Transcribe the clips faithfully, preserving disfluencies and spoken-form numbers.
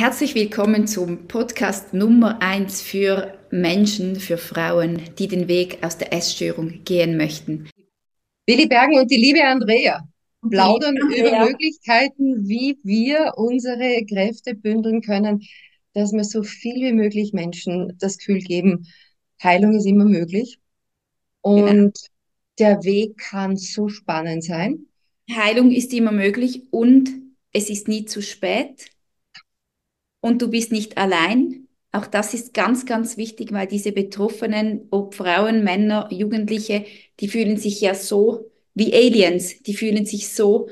Herzlich willkommen zum Podcast Nummer eins für Menschen, für Frauen, die den Weg aus der Essstörung gehen möchten. Willi Bergen und die liebe Andrea Und die liebe plaudern über Andrea. Möglichkeiten, wie wir unsere Kräfte bündeln können, dass wir so viel wie möglich Menschen das Gefühl geben, Heilung ist immer möglich Genau. und der Weg kann so spannend sein. Heilung ist immer möglich und es ist nie zu spät und du bist nicht allein. Auch das ist ganz, ganz wichtig, weil diese Betroffenen, ob Frauen, Männer, Jugendliche, die fühlen sich ja so wie Aliens, die fühlen sich so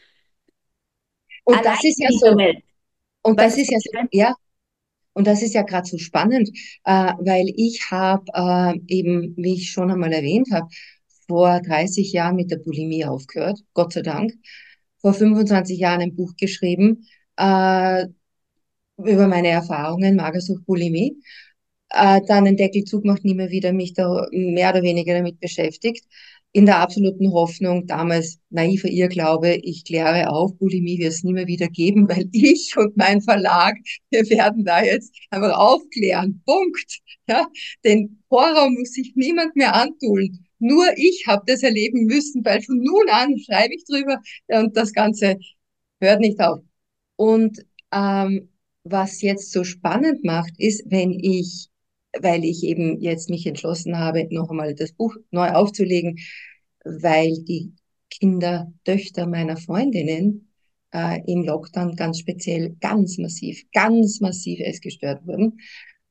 Und allein das ist ja in dieser so, Welt. und Weißt das du, ist was ja ich so, meine? ja, und das ist ja gerade so spannend, äh, weil ich habe äh, eben, wie ich schon einmal erwähnt habe, vor dreißig Jahren mit der Bulimie aufgehört, Gott sei Dank. Vor fünfundzwanzig Jahren ein Buch geschrieben äh, über meine Erfahrungen, Magersucht, Bulimie. Äh, dann einen Deckel zugemacht, nie mehr wieder mich da mehr oder weniger damit beschäftigt. In der absoluten Hoffnung, damals naiver Irrglaube, ich kläre auf, Bulimie wird es nie mehr wieder geben, weil ich und mein Verlag, wir werden da jetzt einfach aufklären. Punkt. Ja, den Horror muss sich niemand mehr antun. Nur ich habe das erleben müssen, weil von nun an schreibe ich drüber und das Ganze hört nicht auf. Und ähm, was jetzt so spannend macht, ist, wenn ich, weil ich eben jetzt mich entschlossen habe, noch einmal das Buch neu aufzulegen, weil die Kinder, Töchter meiner Freundinnen äh, im Lockdown ganz speziell ganz massiv, ganz massiv essgestört wurden.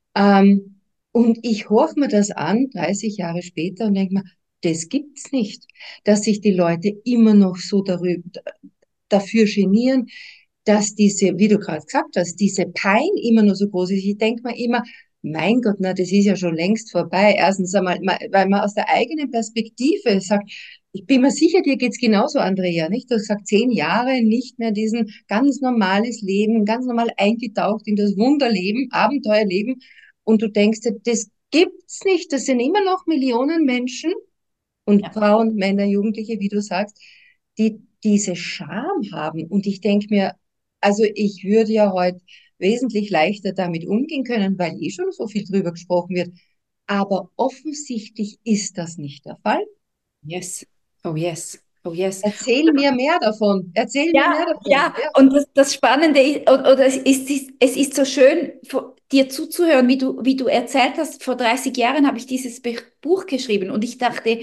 Ähm, und ich horche mir das an, dreißig Jahre später, und denke mir, das gibt's nicht, dass sich die Leute immer noch so darüber, dafür genieren, dass diese, wie du gerade gesagt hast, diese Pein immer nur so groß ist. Ich denke mir immer, mein Gott, na, das ist ja schon längst vorbei. Erstens einmal, weil man aus der eigenen Perspektive sagt, ich bin mir sicher, dir geht's genauso, Andrea, nicht? Du hast gesagt, zehn Jahre nicht mehr diesen ganz normales Leben, ganz normal eingetaucht in das Wunderleben, Abenteuerleben. Und du denkst dir, das gibt's nicht. Das sind immer noch Millionen Menschen und Ja. Frauen, Männer, Jugendliche, wie du sagst, die diese Scham haben. Und ich denke mir, also ich würde ja heute wesentlich leichter damit umgehen können, weil eh schon so viel drüber gesprochen wird. Aber offensichtlich ist das nicht der Fall. Yes. Oh yes. Oh yes. Erzähl mir mehr davon. Erzähl mir Ja, mehr davon. ja, Ja, und das, das Spannende ist, oder, oder es ist, es ist so schön, vor- dir zuzuhören, wie du, wie du erzählt hast, vor dreißig Jahren habe ich dieses Be- Buch geschrieben und ich dachte,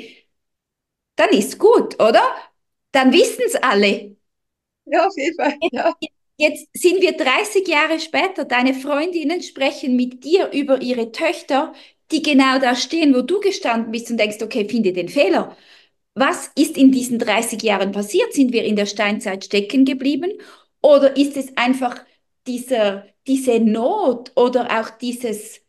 dann ist gut, oder? Dann wissen es alle. ja, auf jeden Fall. Ja. Jetzt, jetzt sind wir dreißig Jahre später, deine Freundinnen sprechen mit dir über ihre Töchter, die genau da stehen, wo du gestanden bist und denkst, okay, finde den Fehler. Was ist in diesen dreißig Jahren passiert? Sind wir in der Steinzeit stecken geblieben? Oder ist es einfach dieser, diese Not oder auch dieses,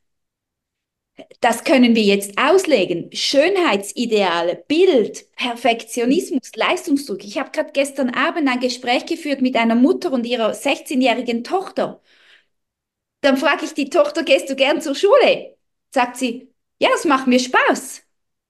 das können wir jetzt auslegen, Schönheitsideale, Bild, Perfektionismus, Leistungsdruck. Ich habe gerade gestern Abend ein Gespräch geführt mit einer Mutter und ihrer sechzehnjährigen Tochter. Dann frage ich die Tochter, gehst du gern zur Schule? Sagt sie, ja, es macht mir Spaß.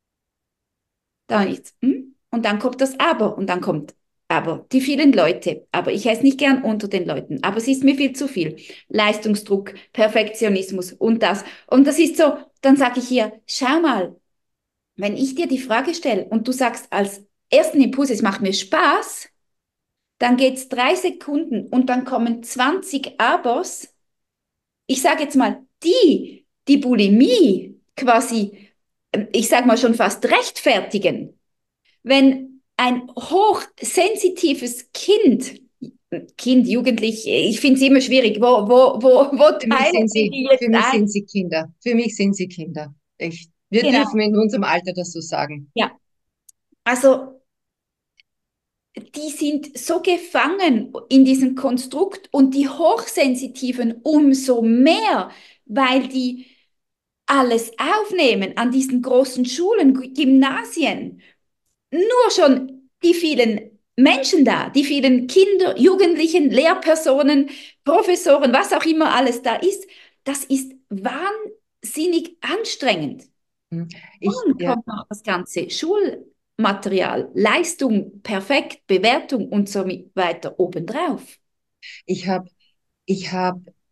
Da ist, hm? Und dann kommt das Aber und dann kommt aber die vielen Leute. Aber ich esse nicht gern unter den Leuten. Aber es ist mir viel zu viel. Leistungsdruck, Perfektionismus und das. Und das ist so, dann sage ich ihr, schau mal, wenn ich dir die Frage stelle und du sagst als ersten Impuls, es macht mir Spaß, dann geht's drei Sekunden und dann kommen zwanzig Abers. Ich sage jetzt mal, die, die Bulimie quasi, ich sage mal schon fast rechtfertigen, wenn ein hochsensitives Kind, Kind, Jugendlich, ich finde es immer schwierig, wo, wo, wo, wo Für mich teilen sind wir sie, die für jetzt mich ein? sind sie Kinder. Für mich sind sie Kinder. Echt. Wir Genau, dürfen in unserem Alter das so sagen. ja. Also die sind so gefangen in diesem Konstrukt und die Hochsensitiven umso mehr, weil die alles aufnehmen an diesen großen Schulen, Gymnasien. Nur schon die vielen Menschen da, die vielen Kinder, Jugendlichen, Lehrpersonen, Professoren, was auch immer alles da ist, das ist wahnsinnig anstrengend. Hm. Ich, Dann ja, kommt noch das ganze Schulmaterial, Leistung, perfekt, Bewertung und so weiter obendrauf. ich habe, ich habe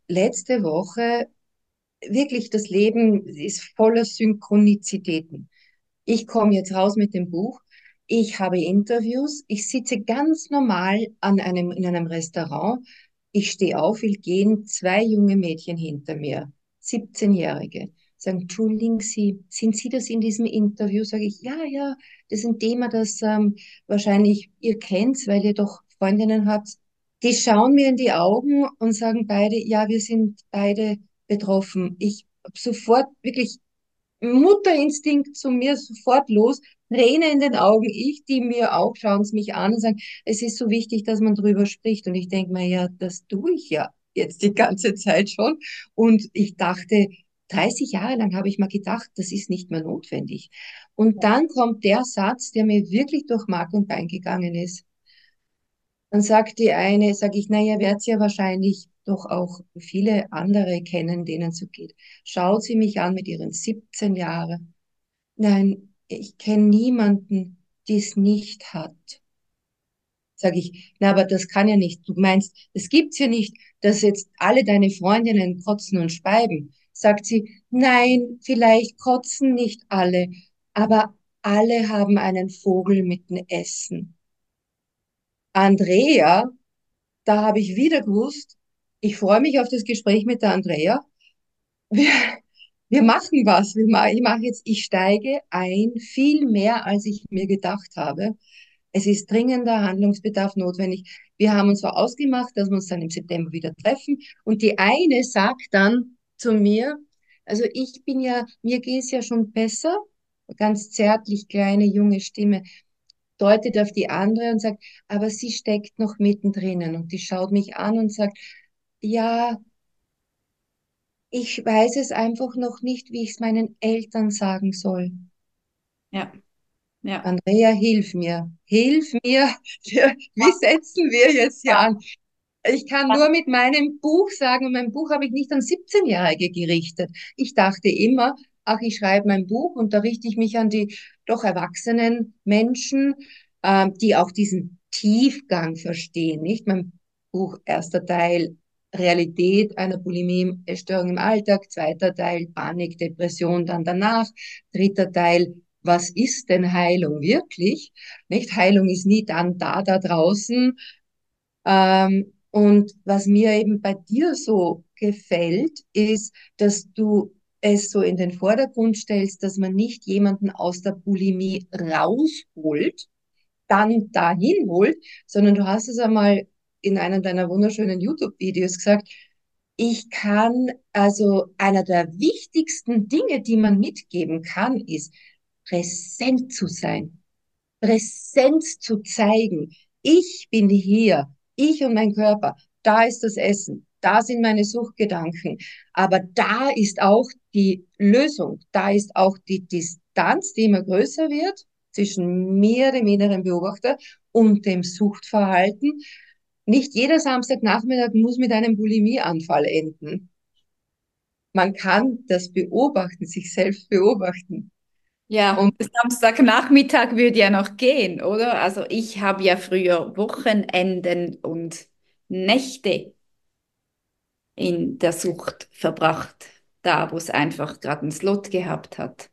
letzte Woche wirklich, das Leben ist voller Synchronizitäten. Ich komme jetzt raus mit dem Buch. Ich habe Interviews. Ich sitze ganz normal an einem, in einem Restaurant. Ich stehe auf, will gehen. Zwei junge Mädchen hinter mir, siebzehn-Jährige, sagen, entschuldigen Sie, sind Sie das in diesem Interview? Sage ich, ja, ja, das ist ein Thema, das ähm, wahrscheinlich ihr kennt, weil ihr doch Freundinnen habt. Die schauen mir in die Augen und sagen beide, ja, wir sind beide betroffen. Ich hab sofort wirklich Mutterinstinkt zu mir sofort los, Träne in den Augen, ich, die mir auch, schauen sie mich an und sagen, es ist so wichtig, dass man drüber spricht. Und ich denke mir, ja, das tue ich ja jetzt die ganze Zeit schon. Und ich dachte, dreißig Jahre lang habe ich mal gedacht, das ist nicht mehr notwendig. Und dann kommt der Satz, der mir wirklich durch Mark und Bein gegangen ist. Dann sagt die eine, sage ich, naja, werdet ihr wahrscheinlich doch auch viele andere kennen, denen es so geht. Schaut sie mich an mit ihren siebzehn Jahren. Nein, ich kenne niemanden, die es nicht hat. Sage ich, na, aber das kann ja nicht. Du meinst, es gibt's ja nicht, dass jetzt alle deine Freundinnen kotzen und speiben. Sagt sie, nein, vielleicht kotzen nicht alle, aber alle haben einen Vogel mit dem Essen. Andrea, da habe ich wieder gewusst, ich freue mich auf das Gespräch mit der Andrea. Wir, wir machen was. Wir ma- Ich mache jetzt, ich steige ein, viel mehr, als ich mir gedacht habe. Es ist dringender Handlungsbedarf notwendig. Wir haben uns so ausgemacht, dass wir uns dann im September wieder treffen. Und die eine sagt dann zu mir, also ich bin ja, mir geht's ja schon besser, ganz zärtlich, kleine, junge Stimme, deutet auf die andere und sagt, aber sie steckt noch mittendrin. Und die schaut mich an und sagt, ja, ich weiß es einfach noch nicht, wie ich es meinen Eltern sagen soll. Ja, ja. Andrea, hilf mir. Hilf mir. Wie setzen wir jetzt hier an? Ich kann nur mit meinem Buch sagen, und mein Buch habe ich nicht an siebzehn-Jährige gerichtet. Ich dachte immer, ach, ich schreibe mein Buch und da richte ich mich an die doch erwachsenen Menschen, ähm, die auch diesen Tiefgang verstehen, nicht? Mein Buch, erster Teil, Realität einer Bulimie-Essstörung im Alltag, zweiter Teil, Panik, Depression, dann danach, dritter Teil, was ist denn Heilung wirklich? Nicht? Heilung ist nie dann da, da draußen, ähm, und was mir eben bei dir so gefällt, ist, dass du es so in den Vordergrund stellst, dass man nicht jemanden aus der Bulimie rausholt, dann dahin holt, sondern du hast es einmal in einem deiner wunderschönen YouTube-Videos gesagt, ich kann, also einer der wichtigsten Dinge, die man mitgeben kann, ist, präsent zu sein. Präsenz zu zeigen. Ich bin hier, ich und mein Körper, da ist das Essen, da sind meine Suchtgedanken, aber da ist auch die Lösung, da ist auch die Distanz, die immer größer wird zwischen mir, dem inneren Beobachter, und dem Suchtverhalten. Nicht jeder Samstagnachmittag muss mit einem Bulimieanfall enden. Man kann das beobachten, sich selbst beobachten. Ja, Und Samstagnachmittag würde ja noch gehen, oder? Also ich habe ja früher Wochenenden und Nächte in der Sucht verbracht, da wo es einfach gerade einen Slot gehabt hat.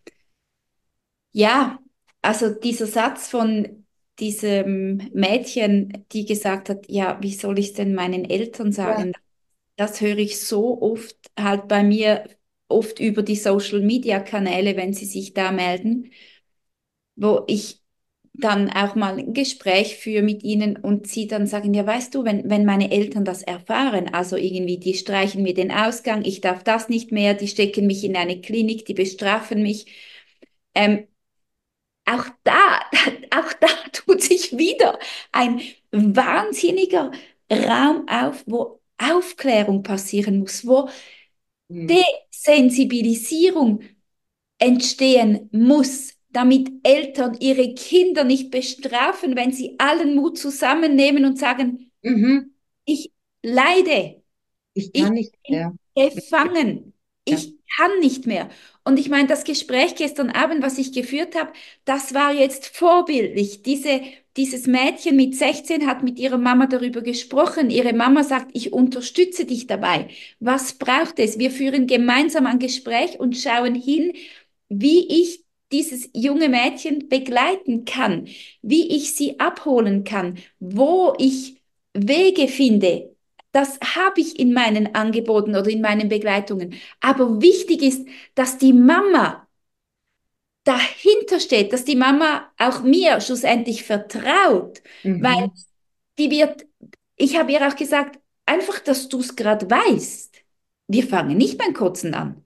Ja, also dieser Satz von diesem Mädchen, die gesagt hat, ja, wie soll ich es denn meinen Eltern ja, sagen? Das höre ich so oft halt bei mir, oft über die Social-Media-Kanäle, wenn sie sich da melden, wo ich dann auch mal ein Gespräch führe mit ihnen und sie dann sagen, ja, weißt du, wenn, wenn meine Eltern das erfahren, also irgendwie, die streichen mir den Ausgang, ich darf das nicht mehr, die stecken mich in eine Klinik, die bestrafen mich. Ähm, auch da, auch da tut sich wieder ein wahnsinniger Raum auf, wo Aufklärung passieren muss, wo hm, Desensibilisierung entstehen muss, damit Eltern ihre Kinder nicht bestrafen, wenn sie allen Mut zusammennehmen und sagen, mhm, ich leide, ich ich kann nicht bin mehr. gefangen, Ja. ich kann nicht mehr. Und ich meine, das Gespräch gestern Abend, was ich geführt habe, das war jetzt vorbildlich. Diese, dieses Mädchen mit sechzehn hat mit ihrer Mama darüber gesprochen. Ihre Mama sagt, ich unterstütze dich dabei. Was braucht es? Wir führen gemeinsam ein Gespräch und schauen hin, wie ich dieses junge Mädchen begleiten kann, wie ich sie abholen kann, wo ich Wege finde. Das habe ich in meinen Angeboten oder in meinen Begleitungen. Aber wichtig ist, dass die Mama dahinter steht, dass die Mama auch mir schlussendlich vertraut, weil Mhm. die wird, ich habe ihr auch gesagt, einfach, dass du es gerade weißt. Wir fangen nicht beim Kotzen an.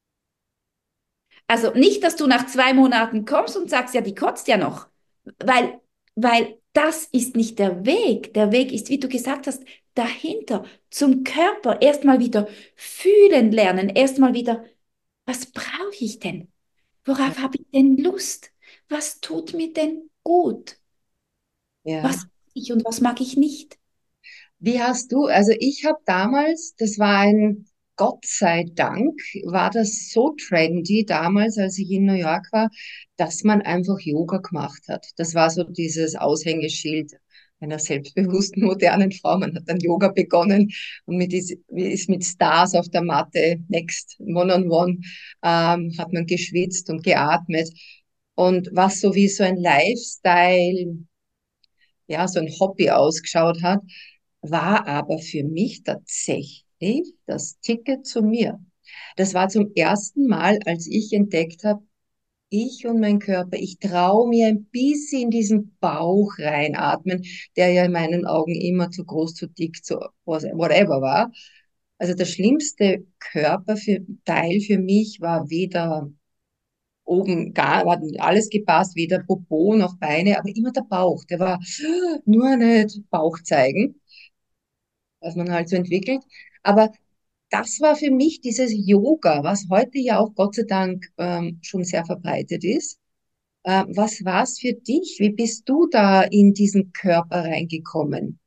Also nicht, dass du nach zwei Monaten kommst und sagst, ja, die kotzt ja noch, weil, weil das ist nicht der Weg. Der Weg ist, wie du gesagt hast, dahinter, zum Körper, erstmal wieder fühlen lernen, erstmal wieder, was brauche ich denn? Ja. Worauf habe ich denn Lust? Was tut mir denn gut? Was Ja. mag ich und was mag ich nicht? Wie hast du, also ich habe damals, das war ein, Gott sei Dank, war das so trendy damals, als ich in New York war, dass man einfach Yoga gemacht hat. Das war so dieses Aushängeschild einer selbstbewussten modernen Frau. Man hat dann Yoga begonnen und mit, ist, ist mit Stars auf der Matte, Next, One-on-One, ähm, hat man geschwitzt und geatmet. Und was so wie so ein Lifestyle, ja, so ein Hobby ausgeschaut hat, war aber für mich tatsächlich das Ticket zu mir. Das war zum ersten Mal, als ich entdeckt habe, ich und mein Körper, ich traue mir ein bisschen in diesen Bauch reinatmen, der ja in meinen Augen immer zu groß, zu dick, zu whatever war. Also der schlimmste Körperteil für mich war weder oben gar, hat alles gepasst, weder Popo noch Beine, aber immer der Bauch. Der war nur nicht Bauch zeigen, was man halt so entwickelt. Aber das war für mich dieses Yoga, was heute ja auch Gott sei Dank ähm, schon sehr verbreitet ist. Äh, was war es für dich? Wie bist du da in diesen Körper reingekommen?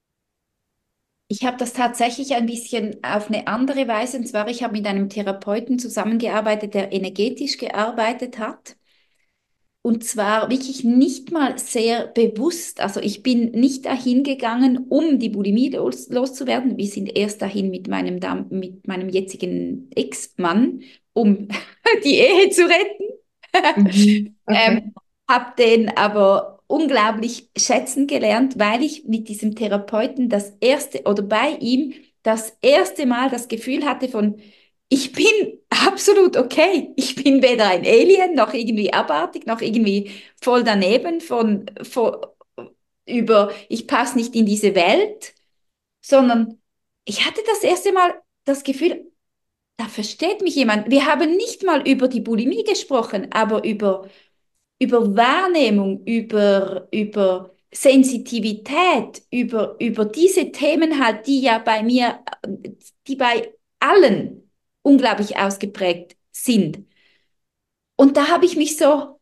Ich habe das tatsächlich ein bisschen auf eine andere Weise, und zwar, ich habe mit einem Therapeuten zusammengearbeitet, der energetisch gearbeitet hat. Und zwar wirklich nicht mal sehr bewusst. Also ich bin nicht dahin gegangen, um die Bulimie los, loszuwerden. Wir sind erst dahin mit meinem, Dam mit meinem jetzigen Ex-Mann, um die Ehe zu retten. Mhm. Okay. Ähm, habe den aber unglaublich schätzen gelernt, weil ich mit diesem Therapeuten das erste oder bei ihm das erste Mal das Gefühl hatte von, ich bin absolut okay. Ich bin weder ein Alien noch irgendwie abartig, noch irgendwie voll daneben von, von über, ich passe nicht in diese Welt, sondern ich hatte das erste Mal das Gefühl, da versteht mich jemand. Wir haben nicht mal über die Bulimie gesprochen, aber über über Wahrnehmung, über, über Sensitivität, über, über diese Themen halt, die ja bei mir, die bei allen unglaublich ausgeprägt sind. Und da habe ich mich so,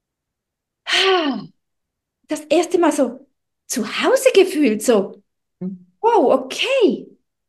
ah, das erste Mal so zu Hause gefühlt, so, wow, okay,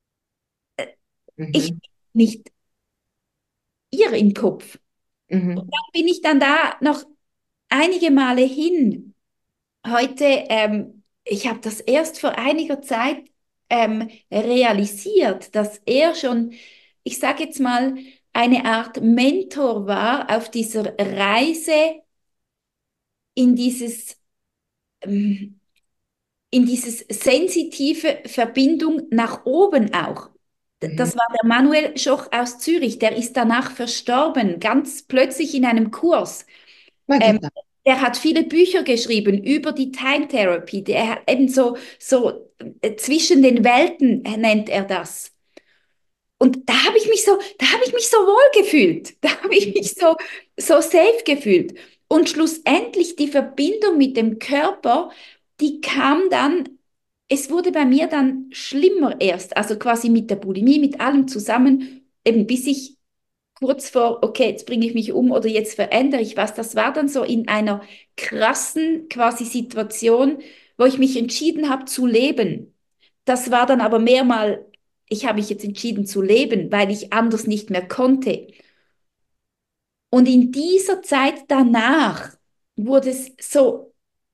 ich Mhm. bin nicht ihr im Kopf. Und Mhm. dann bin ich dann da noch einige Male hin. Heute, ähm, ich habe das erst vor einiger Zeit ähm, realisiert, dass er schon, ich sage jetzt mal, eine Art Mentor war auf dieser Reise in dieses, ähm, in dieses sensitive Verbindung nach oben auch. D- Mhm. Das war der Manuel Schoch aus Zürich, der ist danach verstorben, ganz plötzlich in einem Kurs. Mein Ähm, Gott, nein. Der hat viele Bücher geschrieben über die Time Therapy. Der hat eben so, so äh, zwischen den Welten äh, nennt er das. Und da habe ich mich so, da habe ich mich so wohl gefühlt. Da habe ich mich so, so safe gefühlt. Und schlussendlich die Verbindung mit dem Körper, die kam dann, es wurde bei mir dann schlimmer erst, also quasi mit der Bulimie, mit allem zusammen, eben bis ich kurz vor, okay, jetzt bringe ich mich um oder jetzt verändere ich was. Das war dann so in einer krassen quasi Situation, wo ich mich entschieden habe zu leben. Das war dann aber mehr mal, ich habe mich jetzt entschieden zu leben, weil ich anders nicht mehr konnte. Und in dieser Zeit danach wurde es so,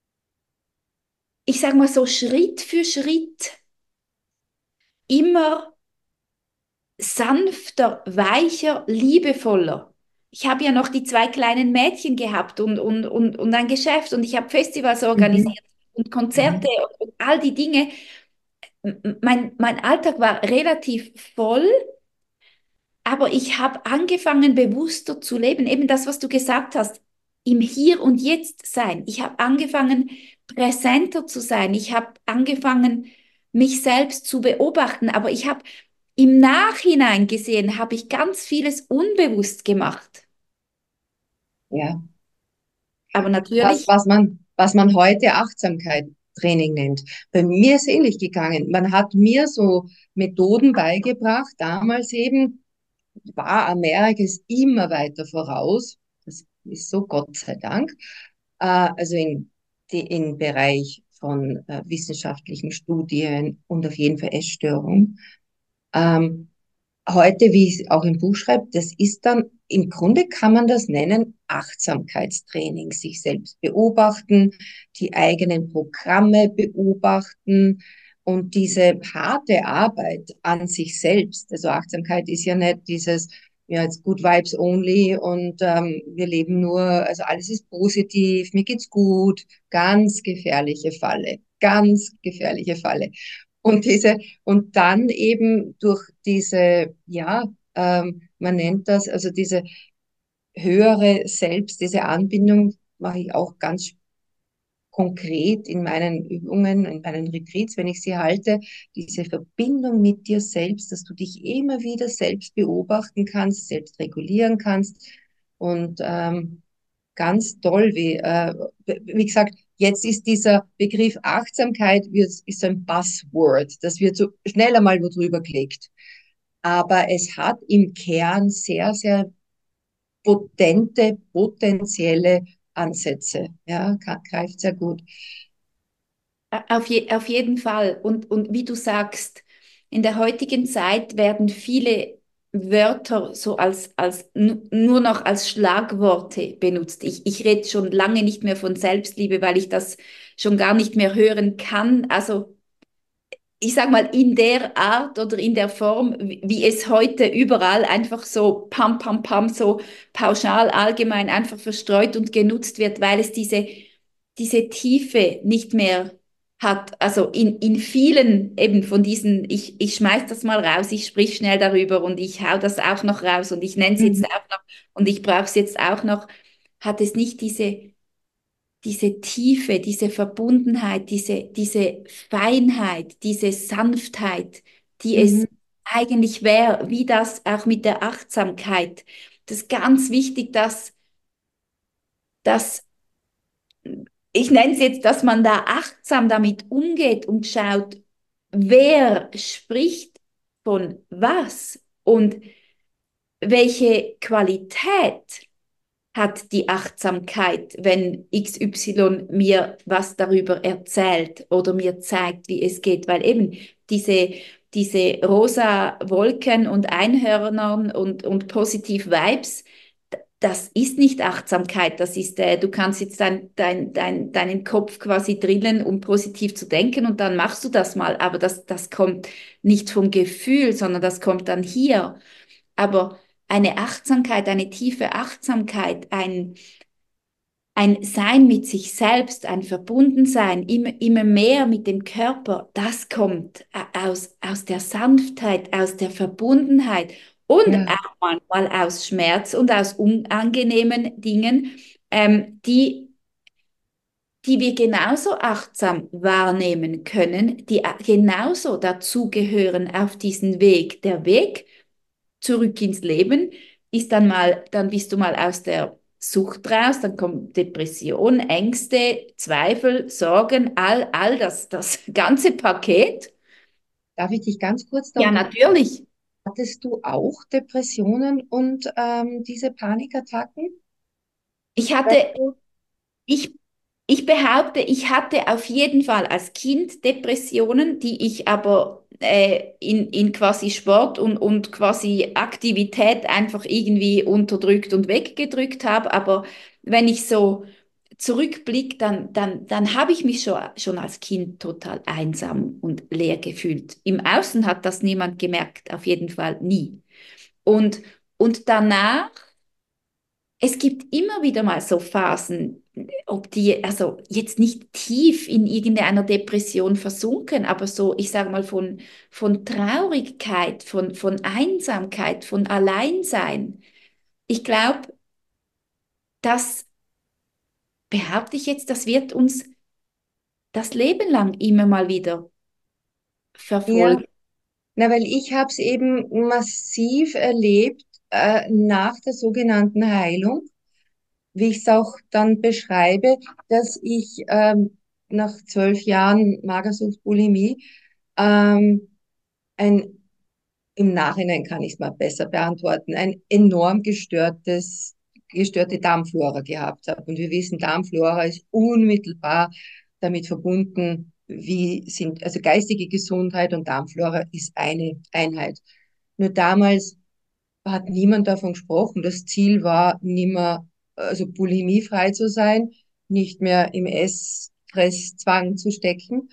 ich sage mal so Schritt für Schritt immer sanfter, weicher, liebevoller. Ich habe ja noch die zwei kleinen Mädchen gehabt und, und, und, und ein Geschäft und ich habe Festivals Mhm. organisiert und Konzerte Mhm. und, und all die Dinge. M- Mein, mein Alltag war relativ voll, aber ich habe angefangen, bewusster zu leben. Eben das, was du gesagt hast, im Hier und Jetzt sein. Ich habe angefangen, präsenter zu sein. Ich habe angefangen, mich selbst zu beobachten. Aber ich habe im Nachhinein gesehen, habe ich ganz vieles unbewusst gemacht. Ja. Aber Was, natürlich, was man, was man heute Achtsamkeit Training nennt. Bei mir ist ähnlich gegangen. Man hat mir so Methoden beigebracht, damals eben, war Amerikas immer weiter voraus. Das ist so, Gott sei Dank. Äh, also in, die, im Bereich von äh, wissenschaftlichen Studien und auf jeden Fall Essstörung. Ähm, Heute, wie ich es auch im Buch schreibe, das ist dann, im Grunde kann man das nennen, Achtsamkeitstraining, sich selbst beobachten, die eigenen Programme beobachten und diese harte Arbeit an sich selbst. Also Achtsamkeit ist ja nicht dieses, ja, jetzt Good Vibes only und ähm, wir leben nur, also alles ist positiv, mir geht's gut. Ganz gefährliche Falle, ganz gefährliche Falle. Und diese, und dann eben durch diese, ja, ähm, man nennt das, also diese höhere Selbst, diese Anbindung mache ich auch ganz konkret in meinen Übungen, in meinen Retreats, wenn ich sie halte, diese Verbindung mit dir selbst, dass du dich immer wieder selbst beobachten kannst, selbst regulieren kannst und ähm, ganz toll, wie, äh, wie gesagt, jetzt ist dieser Begriff Achtsamkeit wird, ist ein Buzzword. Das wird so schnell einmal wo drüber gelegt. Aber es hat im Kern sehr, sehr potente, potenzielle Ansätze. Ja, greift sehr gut. auf, je, auf jeden Fall. Und, und wie du sagst, in der heutigen Zeit werden viele Wörter so als, als nu- nur noch als Schlagworte benutzt. Ich, ich rede schon lange nicht mehr von Selbstliebe, weil ich das schon gar nicht mehr hören kann. Also ich sag mal, in der Art oder in der Form, wie wie es heute überall einfach so pam, pam, pam, so pauschal allgemein einfach verstreut und genutzt wird, weil es diese, diese Tiefe nicht mehr hat. Also in, in vielen eben von diesen, ich, ich schmeiß das mal raus, ich sprich schnell darüber und ich hau das auch noch raus und ich nenne es jetzt Mhm. auch noch und ich brauche es jetzt auch noch, hat es nicht diese diese Tiefe, diese Verbundenheit, diese, diese Feinheit, diese Sanftheit, die Mhm. es eigentlich wäre, wie das auch mit der Achtsamkeit. Das ist ganz wichtig, dass, dass ich nenne es jetzt, dass man da achtsam damit umgeht und schaut, wer spricht von was und welche Qualität hat die Achtsamkeit, wenn X Y mir was darüber erzählt oder mir zeigt, wie es geht, weil eben diese, diese rosa Wolken und Einhörnern und, und positiv Vibes, d- das ist nicht Achtsamkeit, das ist, äh, du kannst jetzt dein, dein, dein, deinen Kopf quasi drillen, um positiv zu denken und dann machst du das mal, aber das, das kommt nicht vom Gefühl, sondern das kommt dann hier. Aber eine Achtsamkeit, eine tiefe Achtsamkeit, ein, ein Sein mit sich selbst, ein Verbundensein, immer, immer mehr mit dem Körper, das kommt äh, aus, aus der Sanftheit, aus der Verbundenheit und Ja, auch manchmal aus Schmerz und aus unangenehmen Dingen, ähm, die, die wir genauso achtsam wahrnehmen können, die äh, genauso dazugehören auf diesen Weg. Der Weg zurück ins Leben, ist dann mal, dann bist du mal aus der Sucht raus, dann kommt Depression, Ängste, Zweifel, Sorgen, all, all das, das ganze Paket. darf ich dich ganz kurz da Ja, unterbrechen? natürlich. Hattest du auch Depressionen und ähm, diese Panikattacken? Ich hatte, Weißt du? ich, Ich behaupte, ich hatte auf jeden Fall als Kind Depressionen, die ich aber äh, in, in quasi Sport und, und quasi Aktivität einfach irgendwie unterdrückt und weggedrückt habe. Aber wenn ich so zurückblicke, dann, dann, dann habe ich mich schon, schon als Kind total einsam und leer gefühlt. Im Außen hat das niemand gemerkt, auf jeden Fall nie. Und, und danach, es gibt immer wieder mal so Phasen, ob die, also jetzt nicht tief in irgendeiner Depression versunken, aber so, ich sage mal, von, von Traurigkeit, von, von Einsamkeit, von Alleinsein. Ich glaube, das behaupte ich jetzt, das wird uns das Leben lang immer mal wieder Ja, verfolgen. na, weil ich habe es eben massiv erlebt äh, nach der sogenannten Heilung, wie ich es auch dann beschreibe, dass ich ähm, nach zwölf Jahren Magersucht, Bulimie ähm, ein, im Nachhinein kann ich es mal besser beantworten, ein enorm gestörtes, gestörte Darmflora gehabt habe. Und wir wissen, Darmflora ist unmittelbar damit verbunden, wie sind, also geistige Gesundheit und Darmflora ist eine Einheit. Nur damals hat niemand davon gesprochen. Das Ziel war, nimmer, also bulimiefrei zu sein, nicht mehr im Essfresszwang zu stecken.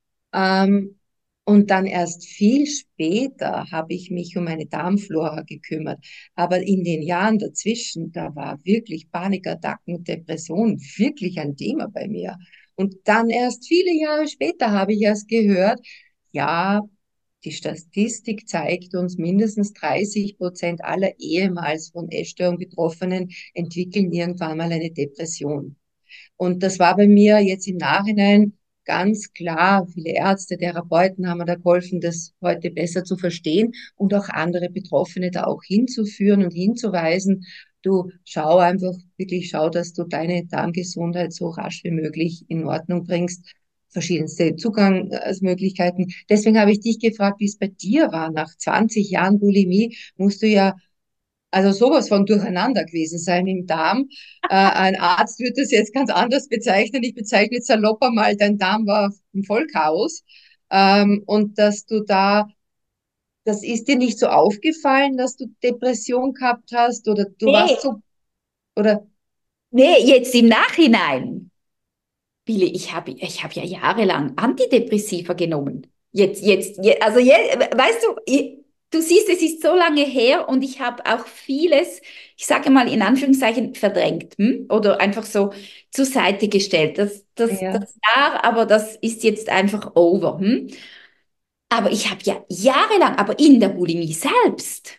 Ähm, und dann erst viel später habe ich mich um meine Darmflora gekümmert. Aber in den Jahren dazwischen, da war wirklich Panikattacken und Depression wirklich ein Thema bei mir. Und dann erst viele Jahre später habe ich erst gehört, ja, die Statistik zeigt uns, mindestens dreißig Prozent aller ehemals von Essstörung Betroffenen entwickeln irgendwann mal eine Depression. Und das war bei mir jetzt im Nachhinein ganz klar. Viele Ärzte, Therapeuten haben mir da geholfen, das heute besser zu verstehen und auch andere Betroffene da auch hinzuführen und hinzuweisen. Du schau einfach, wirklich schau, dass du deine Darmgesundheit so rasch wie möglich in Ordnung bringst. Verschiedenste Zugangsmöglichkeiten. Deswegen habe ich dich gefragt, wie es bei dir war. Nach zwanzig Jahren Bulimie musst du ja also sowas von durcheinander gewesen sein im Darm. Äh, ein Arzt würde das jetzt ganz anders bezeichnen. Ich bezeichne jetzt salopper mal, dein Darm war im Vollchaos. Ähm, und dass du da, das ist dir nicht so aufgefallen, dass du Depression gehabt hast oder du Nee, warst so, oder, nee, jetzt im Nachhinein. Billy, ich habe ich hab ja jahrelang Antidepressiva genommen. Jetzt, jetzt, je- also je, weißt du, ich, du siehst, es ist so lange her und ich habe auch vieles, ich sage mal in Anführungszeichen, verdrängt, hm? Oder einfach so zur Seite gestellt. Das, das, ja, das war, aber das ist jetzt einfach over. Hm? Aber ich habe ja jahrelang, aber in der Bulimie selbst,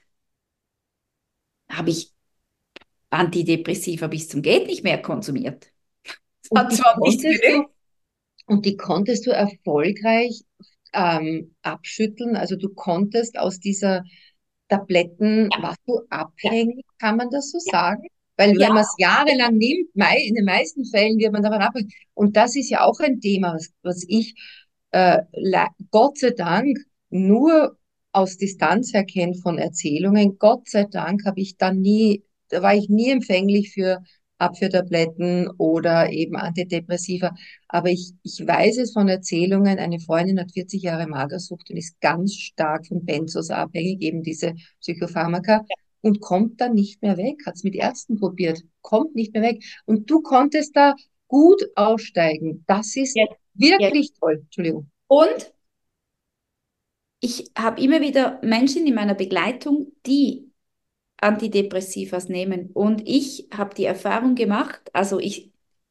habe ich Antidepressiva bis zum Geht nicht mehr konsumiert. Das und hat die zwar nichts konntest genügt. du, und die konntest du erfolgreich ähm, abschütteln. Also du konntest aus dieser Tabletten, Ja, warst du ja, abhängig, kann man das so ja, sagen? Weil ja. wenn man es jahrelang nimmt, mei, in den meisten Fällen wird man davon abhängig. Und das ist ja auch ein Thema, was, was ich äh, le- Gott sei Dank nur aus Distanz her kenne von Erzählungen. Gott sei Dank habe ich dann nie, da war ich nie empfänglich für Abführtabletten oder eben Antidepressiva. Aber ich, ich weiß es von Erzählungen, eine Freundin hat vierzig Jahre Magersucht und ist ganz stark von Benzos abhängig, eben diese Psychopharmaka, und kommt dann nicht mehr weg, hat es mit Ärzten probiert, kommt nicht mehr weg. Und du konntest da gut aussteigen. Das ist Jetzt, jetzt. wirklich toll. Entschuldigung. Und ich habe immer wieder Menschen in meiner Begleitung, die Antidepressivas nehmen. Und ich habe die Erfahrung gemacht, also ich,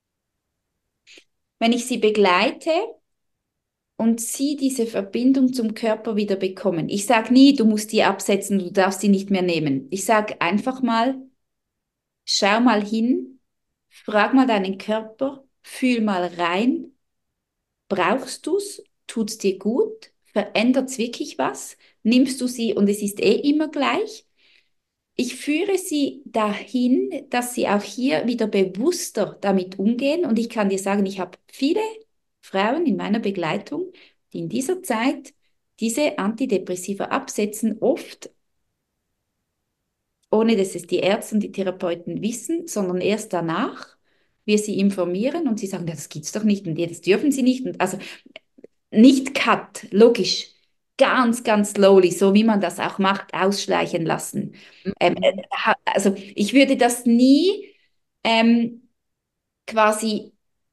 wenn ich sie begleite und sie diese Verbindung zum Körper wieder bekommen. Ich sage nie, du musst die absetzen, du darfst sie nicht mehr nehmen. Ich sage einfach mal, schau mal hin, frag mal deinen Körper, fühl mal rein. Brauchst du's? Tut's dir gut? Verändert's wirklich was? Nimmst du sie und es ist eh immer gleich? Ich führe sie dahin, dass sie auch hier wieder bewusster damit umgehen. Und ich kann dir sagen, ich habe viele Frauen in meiner Begleitung, die in dieser Zeit diese Antidepressiva absetzen, oft ohne dass es die Ärzte und die Therapeuten wissen, sondern erst danach. wir sie informieren und sie sagen, das gibt's doch nicht und das dürfen sie nicht. Und also nicht cut, logisch. Ganz, ganz slowly, so wie man das auch macht, ausschleichen lassen. Ähm, äh, Mhm. ha- also ich würde das nie ähm, quasi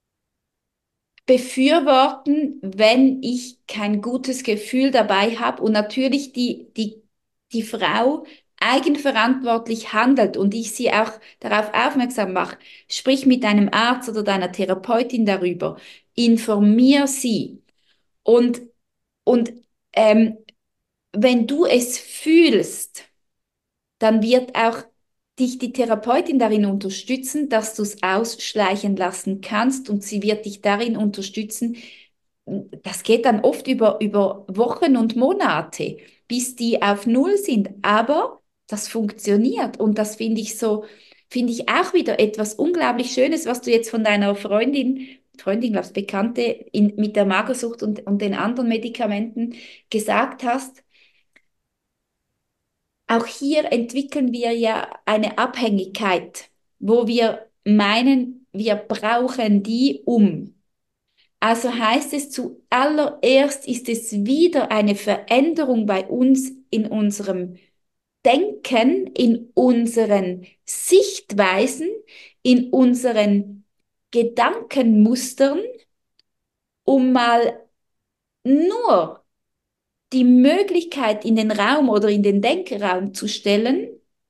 befürworten, wenn ich kein gutes Gefühl dabei habe und natürlich die, die, die Frau eigenverantwortlich handelt und ich sie auch darauf aufmerksam mache. Sprich mit deinem Arzt oder deiner Therapeutin darüber. Informier sie. Und, und ähm, wenn du es fühlst, dann wird auch dich die Therapeutin darin unterstützen, dass du es ausschleichen lassen kannst und sie wird dich darin unterstützen. Das geht dann oft über, über Wochen und Monate, bis die auf Null sind, aber das funktioniert und das finde ich so, finde ich auch wieder etwas unglaublich Schönes, was du jetzt von deiner Freundin, Freundin, glaubst Bekannte in, mit der Magersucht und, und den anderen Medikamenten gesagt hast. Auch hier entwickeln wir ja eine Abhängigkeit, wo wir meinen, wir brauchen die um. Also heißt es, zuallererst ist es wieder eine Veränderung bei uns in unserem Denken, in unseren Sichtweisen, in unseren Gedankenmustern, um mal nur die Möglichkeit in den Raum oder in den Denkraum zu stellen,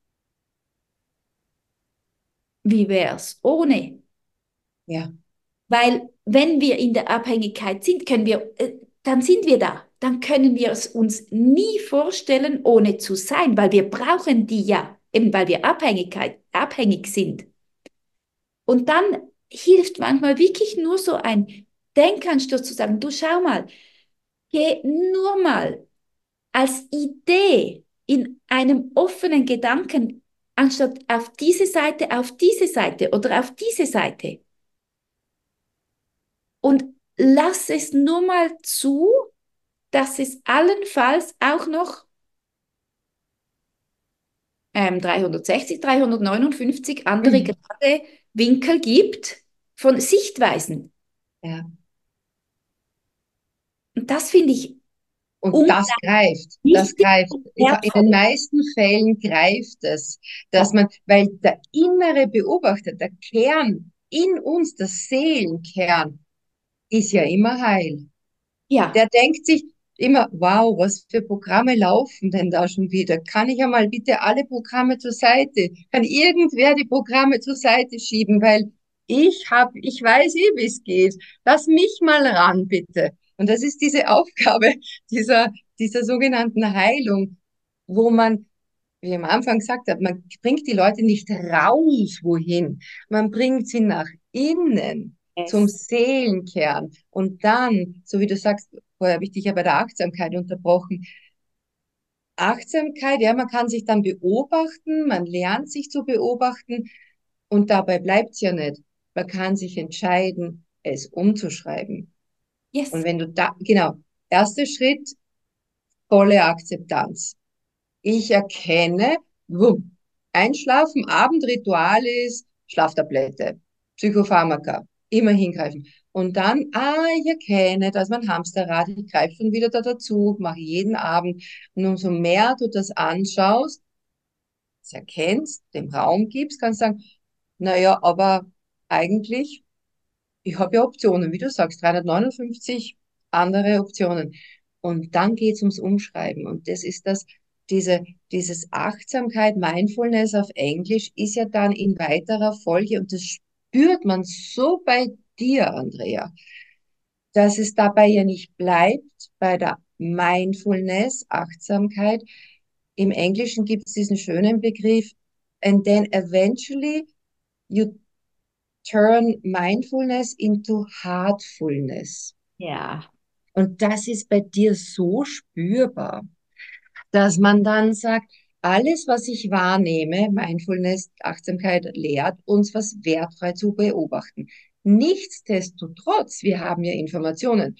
wie wär's ohne? Ja, Weil wenn wir in der Abhängigkeit sind, können wir, äh, dann sind wir da. Dann können wir es uns nie vorstellen, ohne zu sein, weil wir brauchen die ja, eben weil wir Abhängigkeit, abhängig sind. Und dann hilft manchmal wirklich nur so ein Denkanstoß zu sagen, du schau mal, geh nur mal als Idee in einem offenen Gedanken, anstatt auf diese Seite, auf diese Seite oder auf diese Seite. Und lass es nur mal zu, dass es allenfalls auch noch ähm, dreihundertsechzig, dreihundertneunundfünfzig andere mhm. gerade Winkel gibt von Sichtweisen. Ja. Und das finde ich Und unglaublich das greift, das wichtig greift. und In den wertvoll. meisten Fällen greift es, dass Ja, man, weil der innere Beobachter, der Kern in uns, der Seelenkern, ist ja immer heil. ja, Der denkt sich immer, wow, was für Programme laufen denn da schon wieder? Kann ich einmal bitte alle Programme zur Seite? Kann irgendwer die Programme zur Seite schieben? Weil ich hab, ich weiß eh, wie es geht. Lass mich mal ran, bitte. Und das ist diese Aufgabe dieser, dieser sogenannten Heilung, wo man, wie ich am Anfang gesagt habe, man bringt die Leute nicht raus, wohin. Man bringt sie nach innen, zum yes. Seelenkern. Und dann, so wie du sagst, vorher habe ich dich ja bei der Achtsamkeit unterbrochen. Achtsamkeit, ja, man kann sich dann beobachten, man lernt sich zu beobachten und dabei bleibt's ja nicht. Man kann sich entscheiden, es umzuschreiben. Und Yes. wenn du da, genau, erster Schritt, volle Akzeptanz. Ich erkenne, wumm, Einschlafen, Abendritual ist Schlaftablette, Psychopharmaka, immer hingreifen. Und dann, ah, ich erkenne, dass mein Hamsterrad, ich greife schon wieder da dazu, mache jeden Abend. Und umso mehr du das anschaust, es erkennst, dem Raum gibst, kannst du sagen, naja, aber eigentlich, ich habe ja Optionen, wie du sagst, dreihundertneunundfünfzig andere Optionen. Und dann geht's ums Umschreiben. Und das ist das, diese, dieses Achtsamkeit, Mindfulness auf Englisch ist ja dann in weiterer Folge, und das spürt man so bei dir, Andrea, dass es dabei ja nicht bleibt bei der Mindfulness, Achtsamkeit. Im Englischen gibt es diesen schönen Begriff, and then eventually you turn mindfulness into heartfulness. Ja. Und das ist bei dir so spürbar, dass man dann sagt, alles, was ich wahrnehme, Mindfulness, Achtsamkeit lehrt uns, was wertfrei zu beobachten. Nichtsdestotrotz, wir haben ja Informationen.